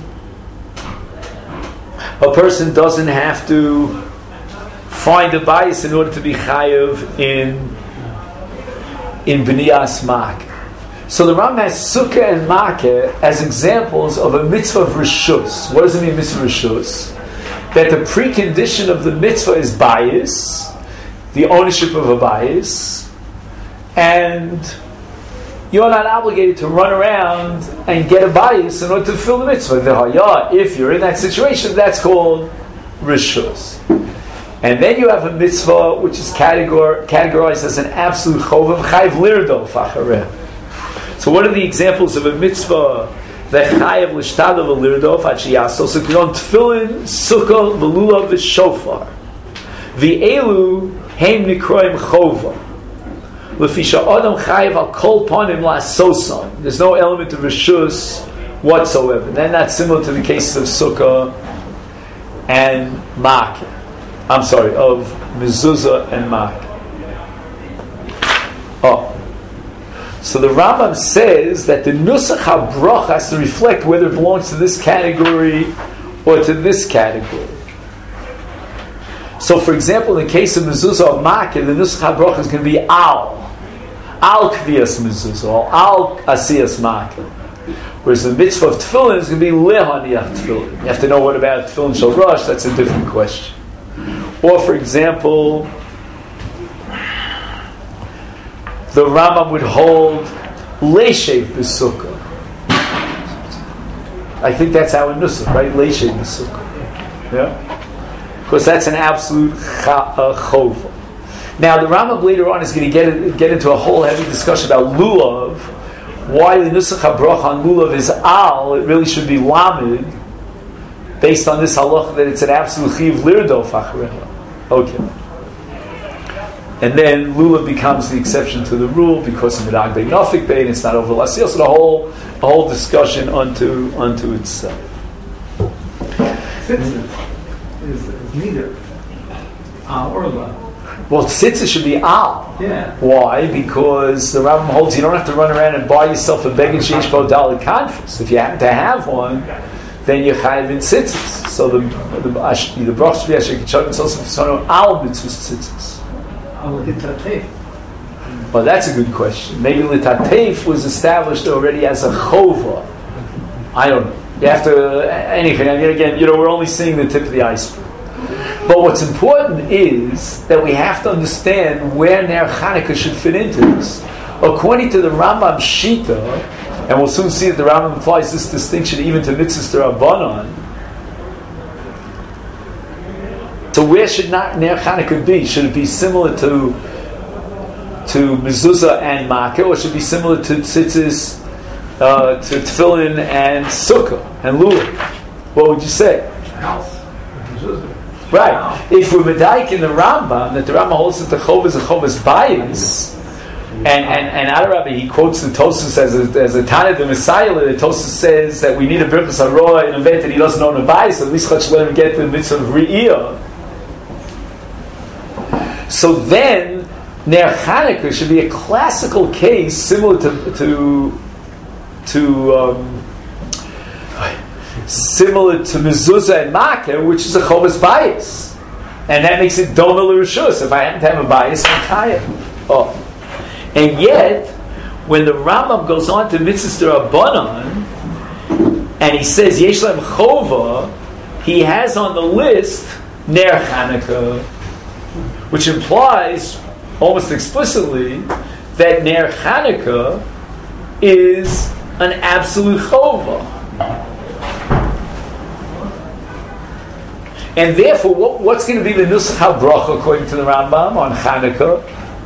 a person doesn't have to find a bias in order to be chayiv in in b'niyas makeh. So the Ram has sukkah and makeh as examples of a mitzvah of reshus. What does it mean, mitzvah of reshus? That the precondition of the mitzvah is bias, the ownership of a bias, and you're not obligated to run around and get a bias in order to fulfill the mitzvah. If you're in that situation, that's called reshus. And then you have a mitzvah which is categor- categorized as an absolute chovav chayiv lirdof achareh. So what are the examples of a mitzvah that chayav l'shtadav l'irdof ad sheyaso? So on tefillin, sukkah, v'lulav, v'shofar. V'elu heim nikroim chova. L'fisha adam chayav al kol panim la'asosan. There's no element of reshus whatsoever. Then that's similar to the cases of sukkah and makeh. I'm sorry, of mezuzah and makeh. Oh. So the Rambam says that the nusach habrach has to reflect whether it belongs to this category or to this category. So, for example, in the case of mezuzah or makeh, the nusach habrach is going to be al, al kviyas mezuzah, or al asiyas makeh. Whereas the mitzvah of tefillin is going to be lehaniach tefillin. You have to know what about tefillin shel rosh. That's a different question. Or, for example, the Rambam would hold leishev b'sukkah. I think that's our nusach, right? Leishev b'sukkah. Yeah? Because that's an absolute chova. Now, the Rambam later on is going to get, get into a whole heavy discussion about lulav. Why the nusach habrach on lulav is al, it really should be lamed, based on this halach that it's an absolute chiv lirdof achareha. Okay. And then lulav becomes the exception to the rule because of midag bein nafik bein. It's not over lasiyos. So the whole, a whole discussion unto unto itself. Tzitzit is, is neither al or la. Well, tzitzit should be al. Yeah. Why? Because the Rambam holds you don't have to run around and buy yourself a beged sheish bo dalit kanfus. If you happen to have one, then you're chayiv in tzitzit. So the the the brach should be asher kitchon is also for al mitzvus tzitzit. Well, that's a good question. Maybe litatef was established already as a chova. I don't know. You have to, anything. I mean, again, you know, we're only seeing the tip of the iceberg. But what's important is that we have to understand where Ner Chanukah should fit into this. According to the Rambam Shita, and we'll soon see that the Rambam applies this distinction even to mitzvahs d'Rabbanan. So where should not Ner Chanukah be? Should it be similar to to mezuzah and makeh, or should it be similar to tzitzis, uh, to tefillin and sukkah and lulav? What would you say? House. Right. If we're medayik in the Rambam, that the Rambam holds that the chov is a chovas bayis, and and and Adarabah, he quotes the Tosfos as a as a Tana the Messiah. The Tosfos says that we need a birchas haroah in a event that he doesn't own a bayis. At least let's let him get the mitzvah of re'iyah. So then, Ner Chanukah should be a classical case similar to to to um, similar to mezuzah and makeh, which is a chovas bias, and that makes it doma l'rishus. If I happen to have a bias, I'm chayav. Oh, and yet when the Rambam goes on to mitzvahs d'Rabbanan and he says yesh lehem chova, he has on the list Ner Chanukah, which implies almost explicitly that Ner Chanukah is an absolute chova. And therefore, what, what's going to be the nusach habracha according to the Rambam on Chanukah?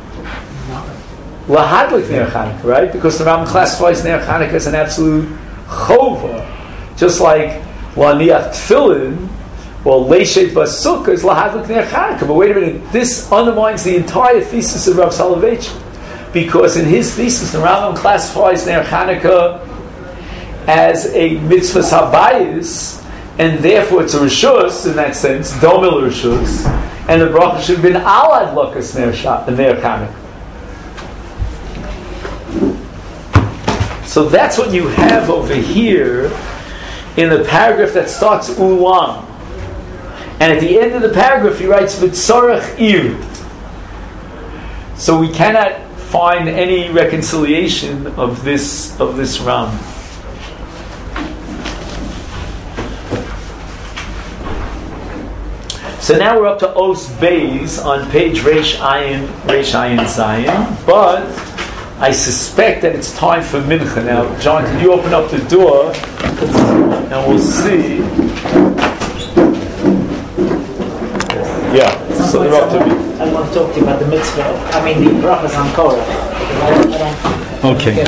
Lahadlik Ner Chanukah, right? Because the Rambam classifies Ner Chanukah as an absolute chova. Just like Laniach Tefillin or Leishet Basukah is Lahadlik Ner Chanukah. But wait a minute, this undermines the entire thesis of Rav Soloveitchik. Because in his thesis, the Rambam classifies Ner Chanukah as a mitzvah habayis, and therefore it's a rishus in that sense, domil rishus, and the bracha should have been alad lokas ner Chanukah. So that's what you have over here in the paragraph that starts ulam, and at the end of the paragraph he writes v'tzorach ir. So we cannot find any reconciliation of this of this Ram. So now we're up to Os Beis on page Reish Ayin, Reish Ayin Zayin, but I suspect that it's time for Mincha now. John, can you open up the door and we'll see. Yeah, so they're up to me. I want to talk to you about the mitzvah. I mean, the brachas on Korah. Okay.